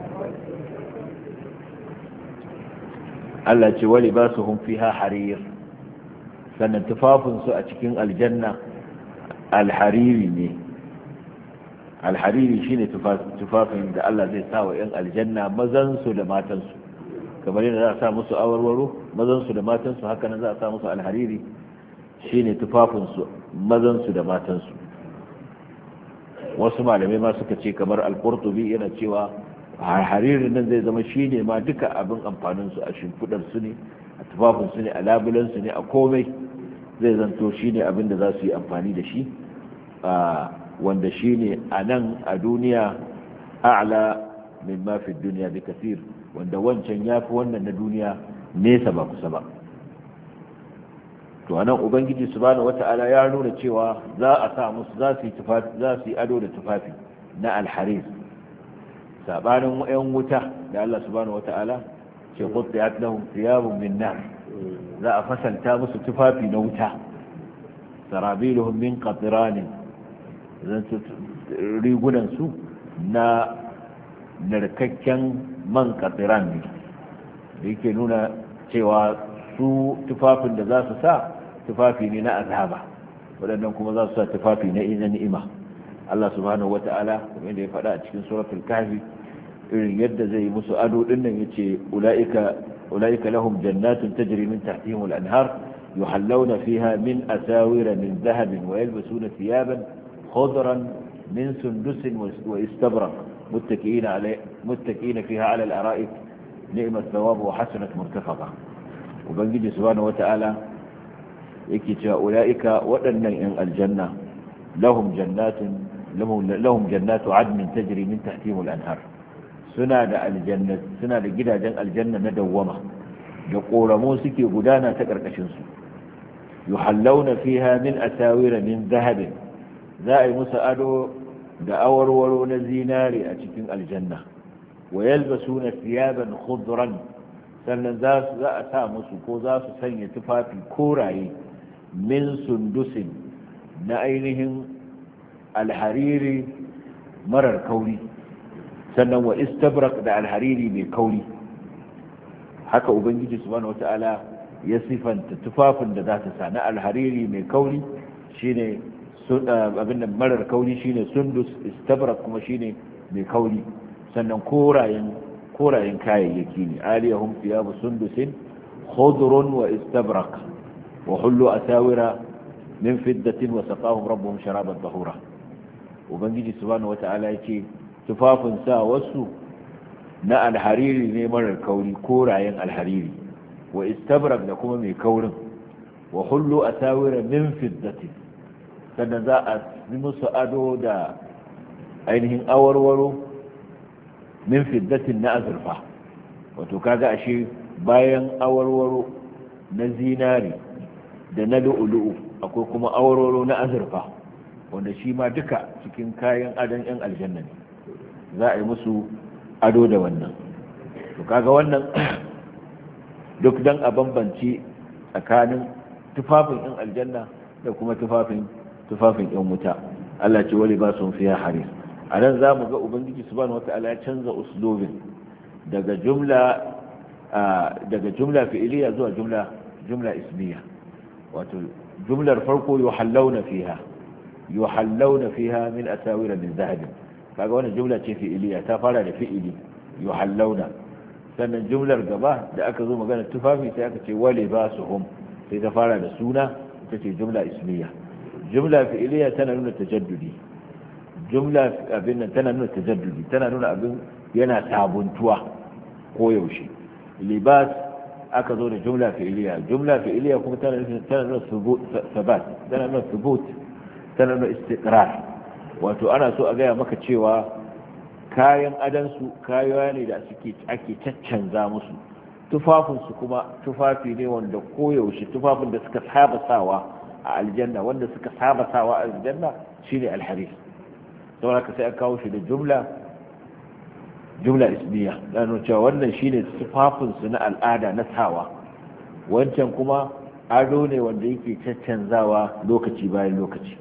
Allah ce wali ba su hun fiha harir, sannan tufafinsu a cikin aljanna alhariri ne. alhariri shine tufafin da Allah zai sa wa 'yan aljanna mazansu da matansu, kamar yadda za a sa musu awarwaro mazansu da matansu, haka nan za a sa musu alhariri shine tufafinsu mazansu da matansu. wasu malamai ma suka ce kamar al-Qurtubi yana cewa haririn nan zai zama shine ma duka abin amfanin su, a shimfidar su ne, a tufafin su ne, a labulan su ne, a komai zai zanto shine abin da za su yi amfani da shi, wanda shine a nan a duniya a'la min ma fi dunya bi kathir, wanda wancan yafi wannan na duniya nesa ba kusa ba. to anan ubangiji subhanahu wata'ala ya nuna cewa za a sa musu za su yi ado da tufafi na alharir sabanin yan wuta da Allah subhanahu wata'ala ce qutti'at lahum thiyabun min nar za a fasalta musu tufafi na wuta sarabiluhum min qatran rigunan su na narkakken man qatran ne da yake nuna cewa su tufafin da za su sa tufafi ne na azaba waɗannan kuma za su sa tufafi na ni'ima Allah subhanahu wata'ala kuma yadda ya faɗa a cikin suratul kahfi irin yadda zai musu ado din nan yace ulaika lahum jannatun tajri min tahtihim al-anhar yuhallawna fiha min asawira min dhahabin wa yalbasuna thiyaban khudran min sundusin wa istabrak muttaki'ina fiha 'ala al-ara'ik ni'ma ath-thawab wa hasanat murtafaqa ubangiji subhanahu wata'ala yake cewa ulaika waɗannan yan aljanna lahum jannatu adnin tajri min tahtihim al-anhar suna da gidajen aljanna na dawwama da koramo suke gudana ta karkashin su yuhallawna fiha min asawira min zahabin za a yi musu ado da awarwaro na zinare a cikin aljanna wa yalbasuna thiyaban khudran sannan za a sa musu ko za su sanya tufafi koraye min sundusin na ainihin alhariri marar kauri sannan wa istabrak da alhariri mai kauri haka ubangiji subhanahu wata'ala ya sifanta tufafin da za ta sa na alhariri mai kauri shine abin da marar kauri shine sundus istabrak kuma shine mai kauri sannan korayen kayayyaki ne aliyahum thiyabu sundusin khudrun wa istabrak wa hullu asawira min fiddatin wa saqahum rabbuhum sharaban tahura ubangiji subhanahu wata'ala yake tufafin sa wasu na alhariri ne marar kauri korayen alhariri wa istabrak da kuma mai kaurin wa hullu asawira min fiddatin sannan za a yi musu ado da ainihin awarwaro min fiddatin na azurfa wato kaga ashe bayan awarwaro na zinari da na lu'ulu'u akwai kuma awarwaro na azurfa wanda shi ma duka cikin kayan adon yan aljanna ne za a yi musu ado da wannan to kaga wannan duk dan a bambanci tsakanin tufafin yan aljanna da kuma tufafin yan wuta Allah ce wali ba sun fiya haris a nan za mu ga ubangiji subhanahu wata'ala ya canza uslubin daga jumla fi'iliya zuwa jumla ismiya wato jumlar farko yuhallawna fiha min asawira min zahabin kaga wannan jumla ce fi'iliya ta fara da fi'ili yuhallawna sannan jumlar gaba da aka zo magana tufafi sai aka ce wali basuhum sai ta fara da suna ita ce jumla ismiya jumla fi'iliya tana nuna tajaddudi jumla abin nan tana nuna tajaddudi tana nuna abin yana sabuntuwa ko yaushe libas aka zo da jumla fi'iliya kuma tana nuna sabat tana nuna thubut tana nuna istiqrar wato ana so a gaya maka cewa kayan adansu kaya ne da ake caccanza musu tufafinsu kuma tufafi ne wanda koyaushe tufafin da suka saba sawa a aljanna wanda suka saba sawa a aljanna shine alharis saboda ka sai aka kawo shi da jumla ismiya dan cewa wannan shine tufafinsu na al'ada na sawa wancan kuma ado ne wanda yake caccanzawa lokaci bayan lokaci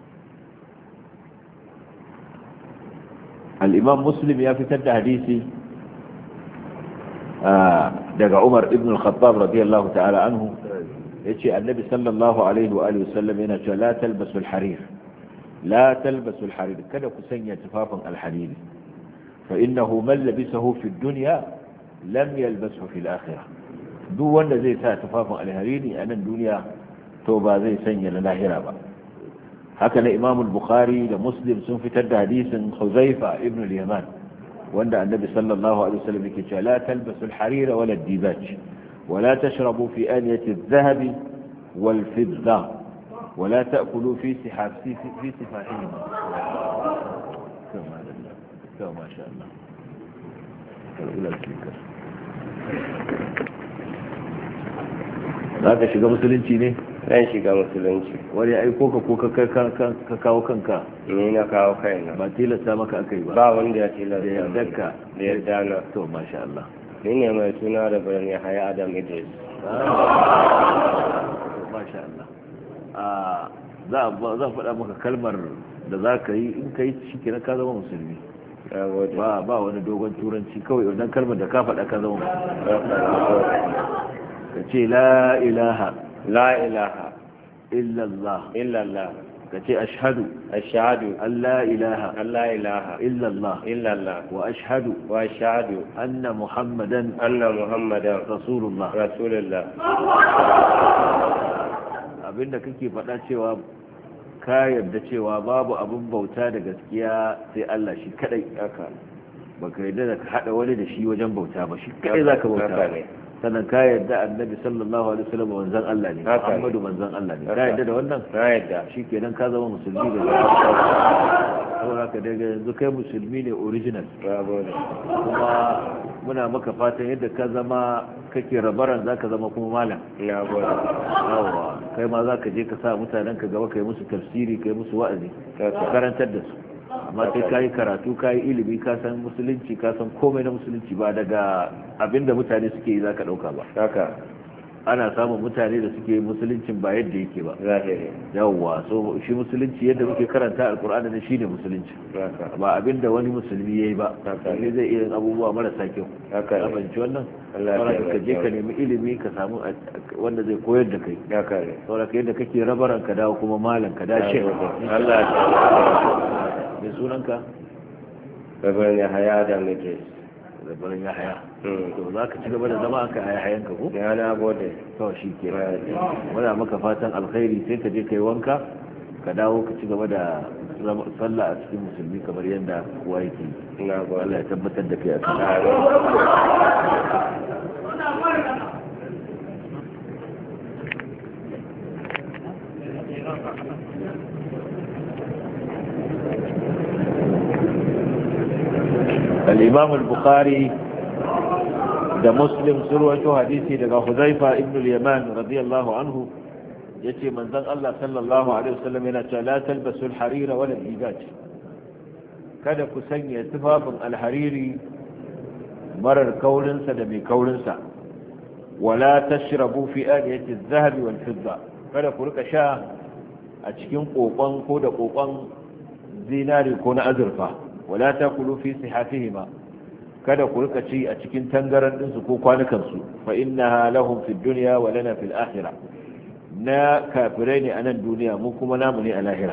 al-imam muslim ya fitar da hadisi daga Umar ibn al-Khattab radiyallahu ta'ala anhu yace annabi sallallahu alaihi wa alihi wasallam yana cewa la talbasul harir kada ku sanya tufafin al-harir fa innahu man labisahu fi dunya lam yalbashu fi al-akhirah duk wanda zai sa tufafin al-harir a nan duniya to ba zai sanya na lahira ba haka na Imam al-Bukhari da Muslim sun fitar da hadisin Huzaifa ibn al-Yaman wanda annabi sallallahu alaihi wasallam yake cewa la talbasu al-harira wala ad-dibaj wala tashrabu fi aniyati adh-dhahab wal-fidda wala ta'kulu fi sifahihim kama sha Allah za ka shiga musulunci ne zan shiga musulunci. wani aiko ka ko ka kawo kanka? Ni na kawo kaina. ba tilasta maka aka yi ba? Ba wanda ya tilasta. da yardarka? Da yarda na. to masha Allah. Ni ne mai suna da birnin Yahaya Adam Idris. masha Allah. zan faɗa maka kalmar da za ka yi in ka yi shi kenan ka zama musulmi. ba wani dogon turanci, kawai wannan kalmar da ka faɗa ka zama musulmi. ka ce la ilaha illallah. ka ce ashhadu an la ilaha illallah wa ashhadu anna muhammadan rasulullah. abinda kake faɗa cewa ka yarda cewa babu abin bauta da gaskiya sai Allah shi kadai. baka yarda da ka hada wani da shi wajen bauta ba, shi kadai zaka bauta. sannan ka yarda annabi sallallahu alaihi wasallam manzon Allah ne, Muhammadu manzon Allah ne. ka yarda da wannan? na yarda. shikenan ka zama musulmi da saboda ka daga yanzu kai musulmi ne original. kuma muna maka fatan yadda ka zama kake rabaran zaka zama kuma malam. yawa kai ma zaka je ka sa mutanen ka gaba kai musu tafsiri, kai musu wa'azi, ka karantar da su. amma sai ka yi karatu, ka yi ilimi, ka san musulunci, ka san komai na musulunci, ba daga abinda mutane suke yi za ka ɗauka ba. haka ana samun mutane da suke musuluncin ba yadda yake ba. yawwa so shi musulunci yadda muke karanta alkur'ani da shi ne musulunci, ba abinda wani musulmi ya yi ba. ne zai iya abubuwa marasa kyau. abanci wannan ka je ka nemi ilimi, ka samu wanda zai koyar da kai. saboda yadda kake rabaran ka dawo kuma malam ka dace. mai sunanka? Rabarin Yahaya da Idris. Rabarin Yahaya. to za ka ci gaba da zama aka hayayenka ko? ya na gode. to shi ke muna maka fatan alkhairi, sai ka je kai wanka ka dawo ka ci gaba da sallah a cikin musulmi kamar yadda kowa yake. Allah ya tabbatar da kai a kan. الإمام البخاري ده مسلم سروة حديثي ده حذيفة ابن اليمان رضي الله عنه يتي من ذن الله صلى الله عليه وسلم لا تلبسوا الحرير ولا الديباج. kada ku sanya tufafin alhariri marar kaulinsa da mai kaulinsa. wala tashrabu fi aniyati adh-dhahab wal fidda. kada ku rika sha a cikin kokon ko da kokon zinari ko na azurfa. wala takulu fi sihafihima. kada ku rika ci a cikin tangaran dinsu ko kwanukan su. fa innaha lahum fid dunya wa lana fil akhirah. na kafirai ne a nan duniya, mu kuma namu ne a lahira.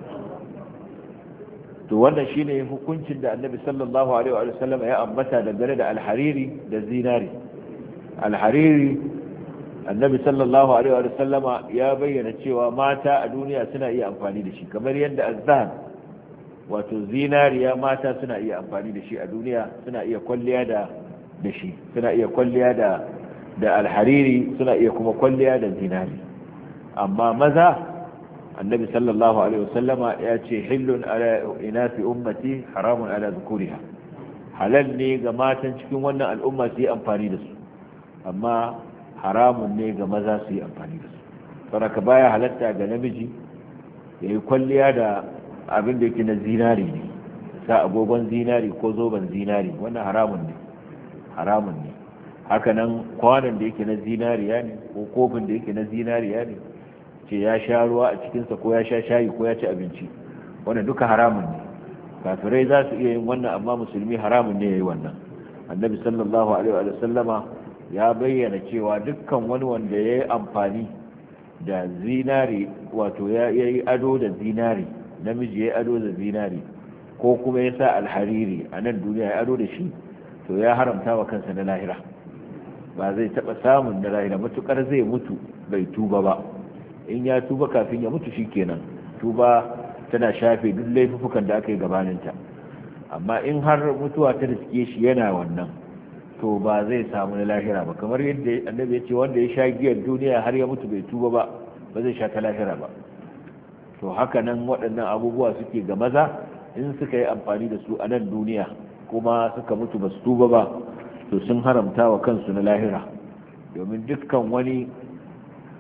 to wannan shine hukuncin da annabi sallallahu alaihi wa sallam ya ambata dangane da alhariri da zinari. alhariri annabi sallallahu alaihi wa sallama ya bayyana cewa mata a duniya suna iya amfani da shi, kamar yadda azhar wato zinariya mata suna iya amfani da shi a duniya, suna iya kwalliya da shi, suna iya kwalliya da alhariri, suna iya kuma kwalliya da zinari. amma maza annabi sallallahu alaihi wasallama ya ce hillun ala inasi ummati haramun ala dhukuriha. halal ne ga matan cikin wannan al'umma su yi amfani da su, amma haramun ne ga maza su yi amfani da su. saboda baya halatta ga namiji ya yi kwalliya da abin da yake na zinari ne, sa agogon zinari ko zoben zinari, wannan haramun ne. haka nan kwanan da yake na zinariya ne ko kofin da yake na zinariya ne, ce ya sha ruwa a cikinsa ko ya sha shayi ko ya ci abinci, wannan duka haramun ne. kafirai za su iya yin wannan, amma musulmi haramun ne ya yi wannan. annabi sallallahu alaihi wa sallama ya bayyana cewa dukkan wani wanda ya yi amfani da zinari, wato ya yi ado da zinari, namiji ya yi ado da zinari ko kuma ya sa alhariri a nan duniya ya ado da shi, to ya haramta wa kansa na lahira. ba zai taɓa samun na lahira matukar zai mutu bai tuba ba. in ya tuba kafin ya mutu shi kenan, tuba tana shafe duk laifukan da aka yi gabaninta. amma in har mutuwa ta riske shi yana wannan, to ba zai samu na lahira ba. kamar yadda annabi ya ce wanda ya sha giyar duniya har ya mutu bai tuba ba, ba zai sha ta lahira ba. to haka nan waɗannan abubuwa suke ga maza, in suka yi amfani da su a nan duniya kuma suka mutu ba su tuba ba, to sun haramta wa kansu na lahira. domin dukkan wani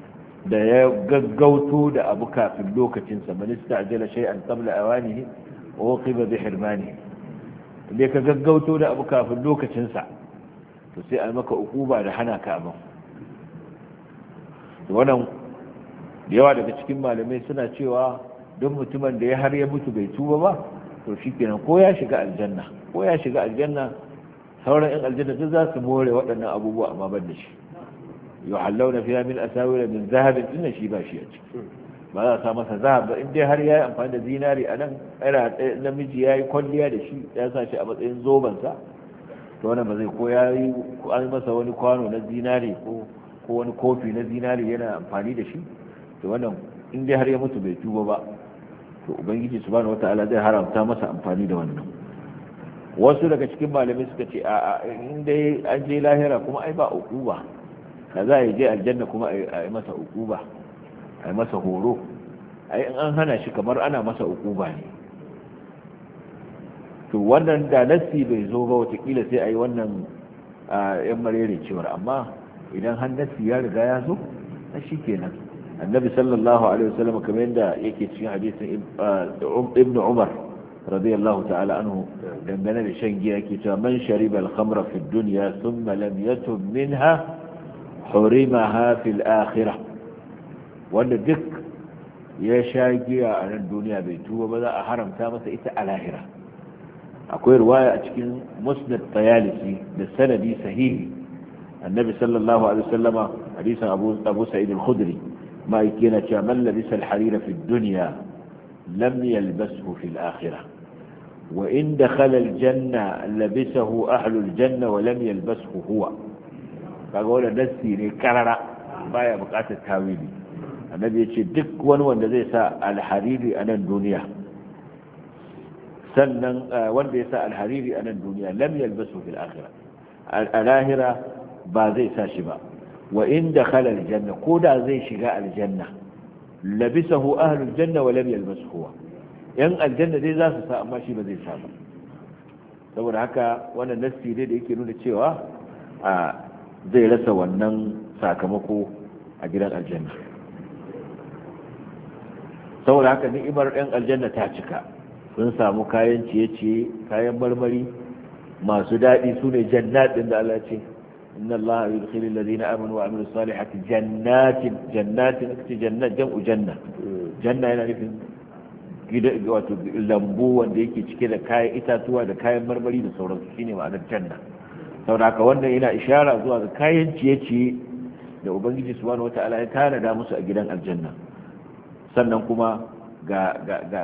da ya gaggauto da abu kafin lokacinsa man ista'jala shay'an qabla awanihi uqiba bi hirmanihi idan ka gaggauto da abu kafin lokacinsa to sai a maka ukuba da hana ka abin. Wannan da yawa daga cikin malamai suna cewa don mutumin da ya har ya mutu bai tuba ba to shikenan ko ya shiga aljanna sauran yan aljanna duk za su more waɗannan abubuwa amma ban da shi yuhallawna fiha min asawira min zahabin inna shi ba shi a ciki ba za a sa masa zahab ba in dai har ya yi amfani da zinari a nan namiji ya yi kwalliya da shi ya sa shi a matsayin zobansa to wannan ba zai ko ya yi an masa wani kwano na zinari ko wani kofi na zinari yana amfani da shi to wannan in dai har ya mutu bai tuba ba to ubangiji subhanahu wata'ala zai haramta masa amfani da wannan. Wasu daga cikin malamai suka ce a in dai an je lahira kuma ai ba uquba da za a je aljanna kuma a yi masa uquba a yi masa horo ai in an hana shi kamar ana masa uquba ne. To wannan da nassi bai zo ba watakila sai a yi wannan yan marere cewar, amma idan har nassi ya riga ya zo shi kenan. Annabi sallallahu alaihi wasallam kamar yadda yake cikin hadisin ibn Umar radiyallahu ta'ala anhu dangane da shan giya yake cewa man shariba al-khamra fi dunya thumma lam yatub minha hurimaha fil akhirah, wanda duk ya sha giya a nan duniya bai tuba ba za a haramta masa ita a lahira. Akwai riwaya a cikin musnad Tayalisi da sanadi sahihi annabi sallallahu alaihi wasallama hadisin abu sa'id al-khudri ma yake na cewa man labisa al-harira fi dunya lam yalbashu fi al-akhirah wa in dakhala al-janna labisahu ahlu al-janna wa lam yalbashu huwa. kaga wannan nassi ne karara baya bukatar tawili. Annabi ya ce duk wani wanda zai sa al-hariri a nan duniya sannan wanda ya sa al-hariri a nan duniya lam yalbasu fil akhirah, al-lahira ba zai sa shi ba. wa in dakhala al-janna ko da zai shiga aljanna labisahu ahlul janna wa lam yalbasu huwa, yan aljanna dai za su sa amma shi ba zai sa ba. saboda haka wannan nassi ne da yake nuna cewa zai rasa wannan sakamako a gidan aljanna. saboda haka ni'imar yan aljanna ta cika, sun samu kayan ciye-ciye kayan marmari masu daɗi su ne jannatin da Allah ce inna Allah yudkhilu alladhina amanu wa amilus salihati jannatin kace jannat jam'u janna. Janna yana nufin gida wato lambu wanda yake cike da kayan itatuwa da kayan marmari da sauransu shine ma'anar janna. saboda haka wannan yana ishara zuwa ga kayan ciye-ciye da ubangiji subhanahu wataala ya tanada musu a gidan aljanna. sannan kuma ga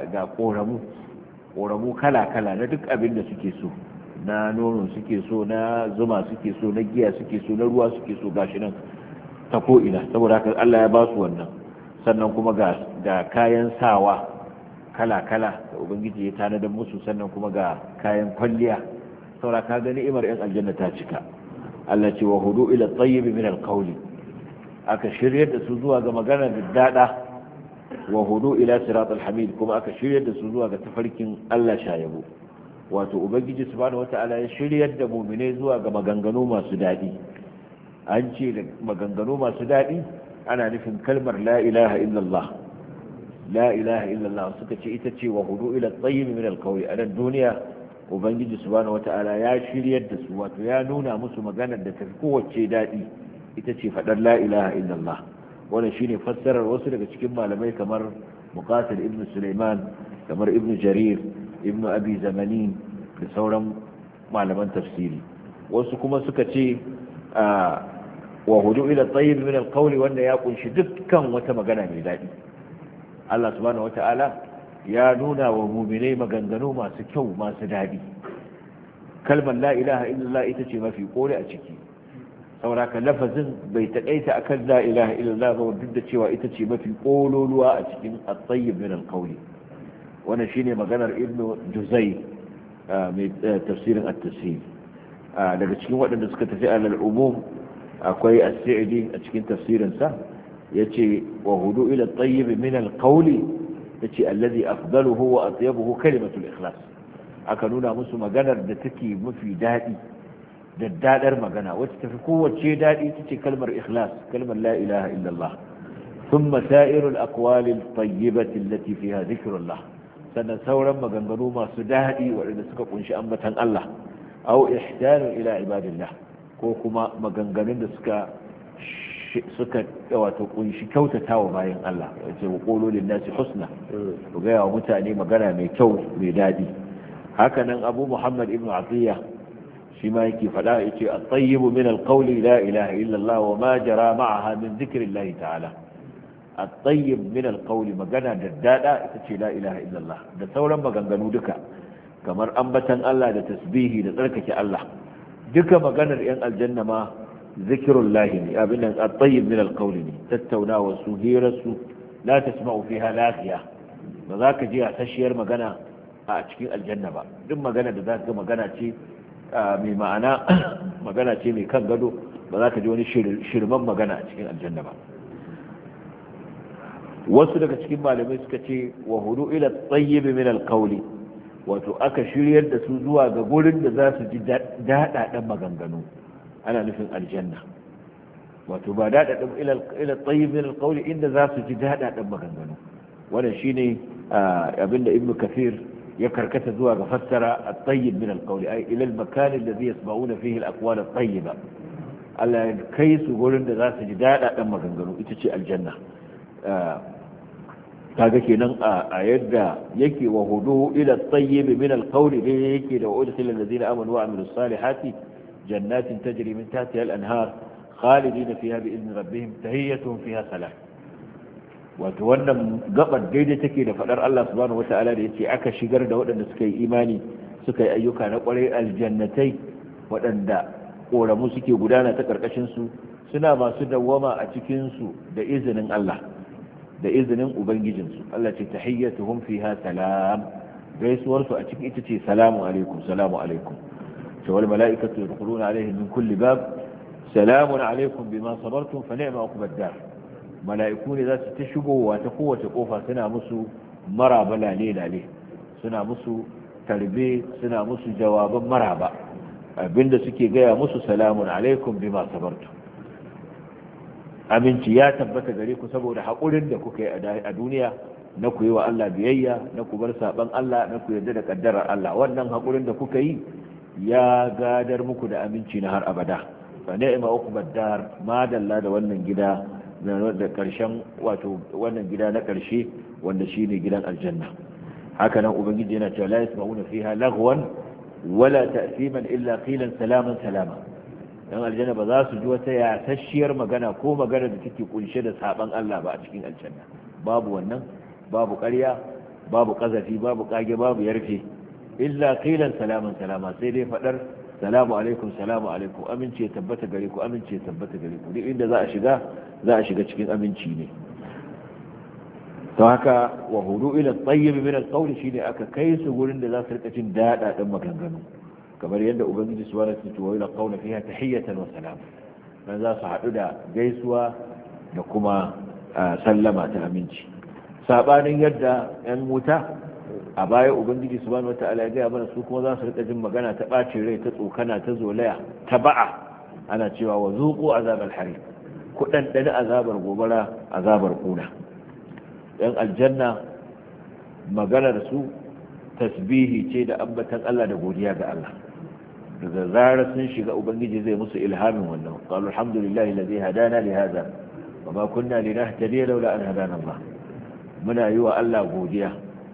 ƙoramu kala-kala na duk abin da suke so, na nono suke so, na zuma suke so, na giya suke so, na ruwa suke so, gashi nan ta ko'ina. saboda haka Allah ya ba su wannan. sannan kuma ga kayan sawa kala-kala da ubangiji ya tanadar musu, sannan kuma ga kayan kwalliya. saboda ka ga ni'imar yan aljanna ta cika. Allah ce wa hudu ila tayyib min alqawli, aka shiryar da su zuwa ga magana da dada. wa hudu ila sirat alhamid, kuma aka shiryar da su zuwa ga tafarkin Allah shayabo. wato ubangiji subhanahu wataala ya shiryar da mu'minai zuwa ga maganganu masu dadi. an ce da maganganu masu dadi ana nufin kalmar la ilaha illallah. la ilaha illallah suka ce ita ce wa hudu ila tayyib min alqawli. a nan duniya ubangiji subhanahu wataala ya shiryar da su, wato ya nuna musu maganar da tafi kowace dadi ita ce fadar la ilaha illallah. wannan shine fassarar wasu daga cikin malamai kamar Muqatil ibn Sulaiman, kamar ibn Jarir ibn Abi Zamanin da sauran malaman tafsiri. wasu kuma suka ce wa hudu ila tayyib min alqawli, wanda ya kunshi dukkan wata magana mai dadi. Allah subhanahu wata'ala ya nuna wa mu'minai maganganu masu kyau masu dadi. kalmar la ilaha illallah ita ce mafi kore a ciki. sauraka lafazin bai taƙaita akan la ilaha illallah ba, duk da cewa ita ce mafi kololuwa a cikin at-tayyib min al-qawli. wannan shine maganar ibnu Juzay mai tafsirin at-tafsir. daga cikin waɗanda suka tafi alal umum akwai as-Sa'di a cikin tafsirin sa yace wa hudu ila at-tayyib min al-qawli, yace alladhi afdaluhu wa atyabuhu kalimatul ikhlas. aka nuna musu maganar da take mafi daɗi, daddadar magana wacce tafi kowace daɗi ita ce kalmar ikhlas, kalmar la ilaha illallah. thumma sa'irul aqwali at-tayyibati allati fiha dhikrullah sannan sauran maganganu masu daɗi waɗanda suka kunshi ambatan Allah aw ihsanu ila ibadillah ko kuma maganganun da suka wato kunshi kyautatawa bayan Allah yace wa qulu lin nasi husna ku ga wa mutane magana mai kyau mai daɗi haka nan Abu Muhammad ibn Atiyya shi ma yake faɗa yace at-tayyibu min al-qawli la ilaha illa Allah wa ma jara ma'aha min dhikrillah ta'ala at-tayyib min al-qawli magana da dada ita ce la ilaha illa Allah da sauran maganganu duka kamar ambatan Allah da tasbihi da tsarkake Allah duka maganar yan aljanna ma zikrullah ne abin nan at-tayyib min al-qawli ne tattaunawa su hirarsu la tasma'u fiha lafiya ba za ka ji a tashiyar magana a cikin aljanna ba duk magana da za ka magana ce mai ma'ana magana ce mai kan gado ba za ka ji wani shirman magana a cikin aljanna ba wasu daga cikin malamai suka ce wa hudu ila tsayyib min alqawli wato aka shiryar da su zuwa ga gurin da za su ji daɗaɗen maganganu ana nufin aljanna wato ba daɗaɗen ila tsayyib min alqawli inda za su ji daɗaɗen maganganu wannan shine abinda ibnu kafir ya karkata zuwa ga fassara at-tayyib min al-qawli ay ila al-makan alladhi yasma'una fihi al-aqwal at-tayyiba Allah ya kai su gurin da za su ji daɗaɗen maganganu ita ce aljanna kaga kenan a yadda yake wa hudu ila at-tayyib min al-qawli dai yake da udkhil alladhina amanu wa amilus salihati jannatin tajri min tahtiha al-anhar khalidina fiha bi idni rabbihim tahiyyatuhum fiha salam wato wannan gabar daidai take da fadar Allah subhanahu wata'ala da yace aka shigar da waɗanda suka yi imani suka yi ayyuka na kwarai aljannatai waɗanda koramu suke gudana ta karkashin su suna masu dawwama a cikin su da izinin Allah da izinin ubangijin su Allah ce tahiyyatuhum fiha salam gaisuwar su a cikin ita ce salamu alaikum to wal mala'ikatu yadkhuluna alaihim min kulli bab salamun alaikum bima sabartum fa ni'ma uqbad dar mala'iku ne za su ta shigowa ta kowace kofa suna musu maraba lale suna musu tarbe suna musu jawaban maraba abinda suke gaya musu salamun alaikum bima sabartu aminci ya tabbata gare ku saboda haƙurin da kuka yi a duniya na ku yi wa Allah biyayya na ku bar saban Allah na ku yarda da kaddarar Allah wannan haƙurin da kuka yi ya gadar muku da aminci na har abada fa ni'ma uqbad dar ma dalla da wannan gida da karshen wato wannan gida na karshe wanda shine gidan aljanna haka nan ubangiji yana cewa la yasma'una fiha lagwan wala ta'siman illa qilan salaman salama dan aljanna ba za su ji wata yasasshiyar magana ko magana da take kunshe da saban Allah ba a cikin aljanna babu wannan babu ƙarya babu kazafi babu kage babu yarfe illa qilan salaman salama sai dai fadar salamu alaikum amince ya tabbata gare ku amince ya tabbata gare ku duk inda za a shiga cikin aminci ne to haka wa hudu ila tayyib min al-qawl shine aka kai su gurin da za su rika cin dadadan maganganu kamar yadda ubangiji subhanahu wa ta'ala wa ila qawla fiha tahiyatan wa salam dan za su hadu da gaisuwa da kuma sallama ta aminci sabanin yadda yan wuta a baya ubangiji subhanahu wataala ya gaya mana su kuma za su rika jin magana ta bacin rai ta tsokana ta zolaya ta ba'a ana cewa wa zuqu azabal harim ku dandani azabar gobara azabar kuna yan aljanna maganar su tasbihi ce da ambatan Allah da godiya ga Allah daga zarar sun shiga ubangiji zai musu ilhamin wannan qalu alhamdulillahi alladhi hadana li hadha wa ma kunna linahtadiya laula an hadana Allah muna yi wa Allah godiya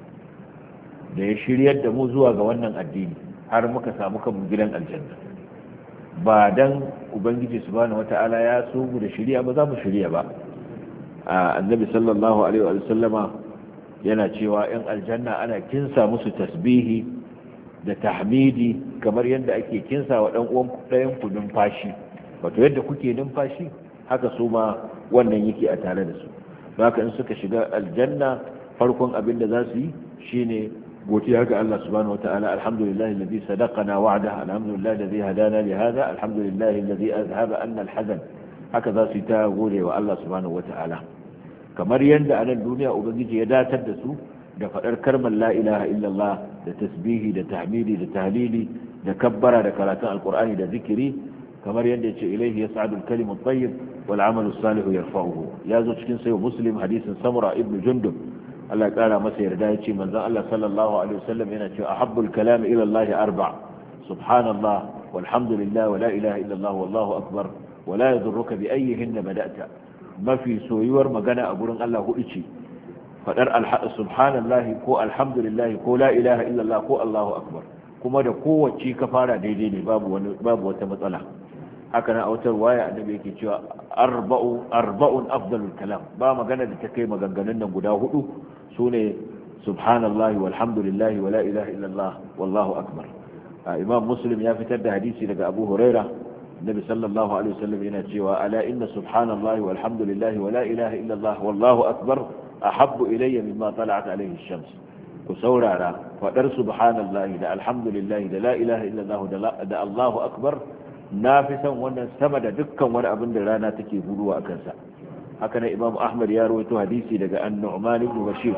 da ya shiryar da mu zuwa ga wannan addini har muka samu kanmu gidan aljanna ba dan ubangiji subhanahu wata'ala ya so mu da shiriya ba za mu shiriya ba annabi sallallahu alaihi wa sallama yana cewa in aljanna ana kinsa musu tasbihi da tahmidi kamar yadda ake kinsa wa dan uwan ɗayan ku numfashi wato yadda kuke numfashi haka su ma wannan yake a tare da su haka in suka shiga aljanna farkon abin da za su yi shine godiya ga Allah subhanahu wataala alhamdulillah alladhi sadaqana wa'dahu alhamdulillah alladhi hadana li hadha alhamdulillah alladhi azhaba anna alhazan haka za su ta gode wa Allah subhanahu wataala kamar yadda a nan duniya ubangiji ya datar da su da fadar kalmar la ilaha illallah da tasbihi da tahmidi da tahlili da kabbara da karatun alqur'ani da zikiri kamar yadda yace ilayhi yas'adu al-kalimu at-tayyib wal 'amalu as-salihu yarfa'uhu ya zo cikin sahih muslim hadisin samura ibn jundub Allah ya kara masa yarda yace manzon Allah sallallahu alaihi wasallam yana cewa ahabbul kalam ila Allah arba' subhanallah walhamdulillah wa la ilaha illa Allah wallahu akbar wa la yadurruka bi ayyihinna bada'ta mafi soyuwar magana a gurin Allah hudu ce fadar subhanallahi ko alhamdulillah ko la ilaha illa Allah ko Allahu akbar kuma da kowace ka fara daidai ne babu wata matsala haka na autar waya annabi yake cewa arba'un afdalul kalam ba magana da ta kai maganganun nan guda hudu sune subhanallahi walhamdulillahi wala ilaha illallah wallahu akbar imam muslim ya fitar da hadisi daga abu huraira annabi sallallahu alaihi wasallam yana cewa ala inna subhanallahi walhamdulillahi wala ilaha illallah wallahu akbar ahabbu ilayya mimma tala'at alayhi ash-shams ku saurara fadar subhanallahi da alhamdulillahi da la ilaha illallah da allahu akbar na fi son wannan sama da dukkan wani abin da rana take guduwa a kansa haka na imam ahmad ya rawaito hadisi daga an-nu'man ibn bashir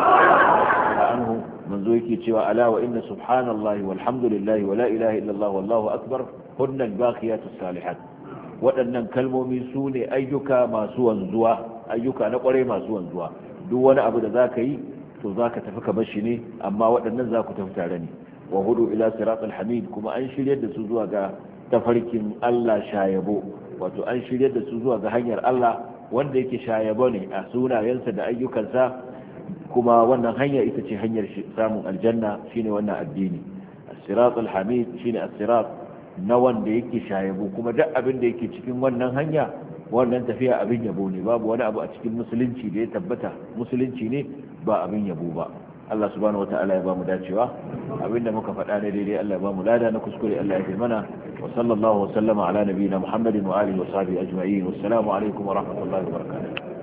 anhu manzo yake cewa ala wa inna subhanallahi walhamdulillahi wa la ilaha illallah wallahu akbar hunna al-baqiyatus salihat waɗannan kalmomi su ne ayyuka masu wanzuwa ayyuka na ƙware masu wanzuwa duk wani abu da zaka yi to zaka tafi ka bashi ne amma waɗannan za ku tafi tare ne wa hudu ila siratal hamid kuma an shiryar da su zuwa ga tafarkin Allah shayabo wato an shiryar da su zuwa ga hanyar Allah wanda yake shayabo ne a sunayensa da ayyukansa kuma wannan hanya ita ce hanyar samun aljanna shine wannan addini as-siratal hamid shine as-sirat na wanda yake shayabo kuma duk abin da yake cikin wannan hanya wannan tafiya abin yabo ne babu wani abu a cikin musulunci da ya tabbata musulunci ne ba abin yabo ba Allah subhanahu wataala ya bamu dacewa abinda muka faɗa ne daidai Allah ya bamu lada na kuskure Allah ya fi mana wa sallallahu wa sallama ala nabiyina Muhammadin wa alihi wa sahbihi ajma'in wassalamu alaikum wa rahmatullahi wa barakatuh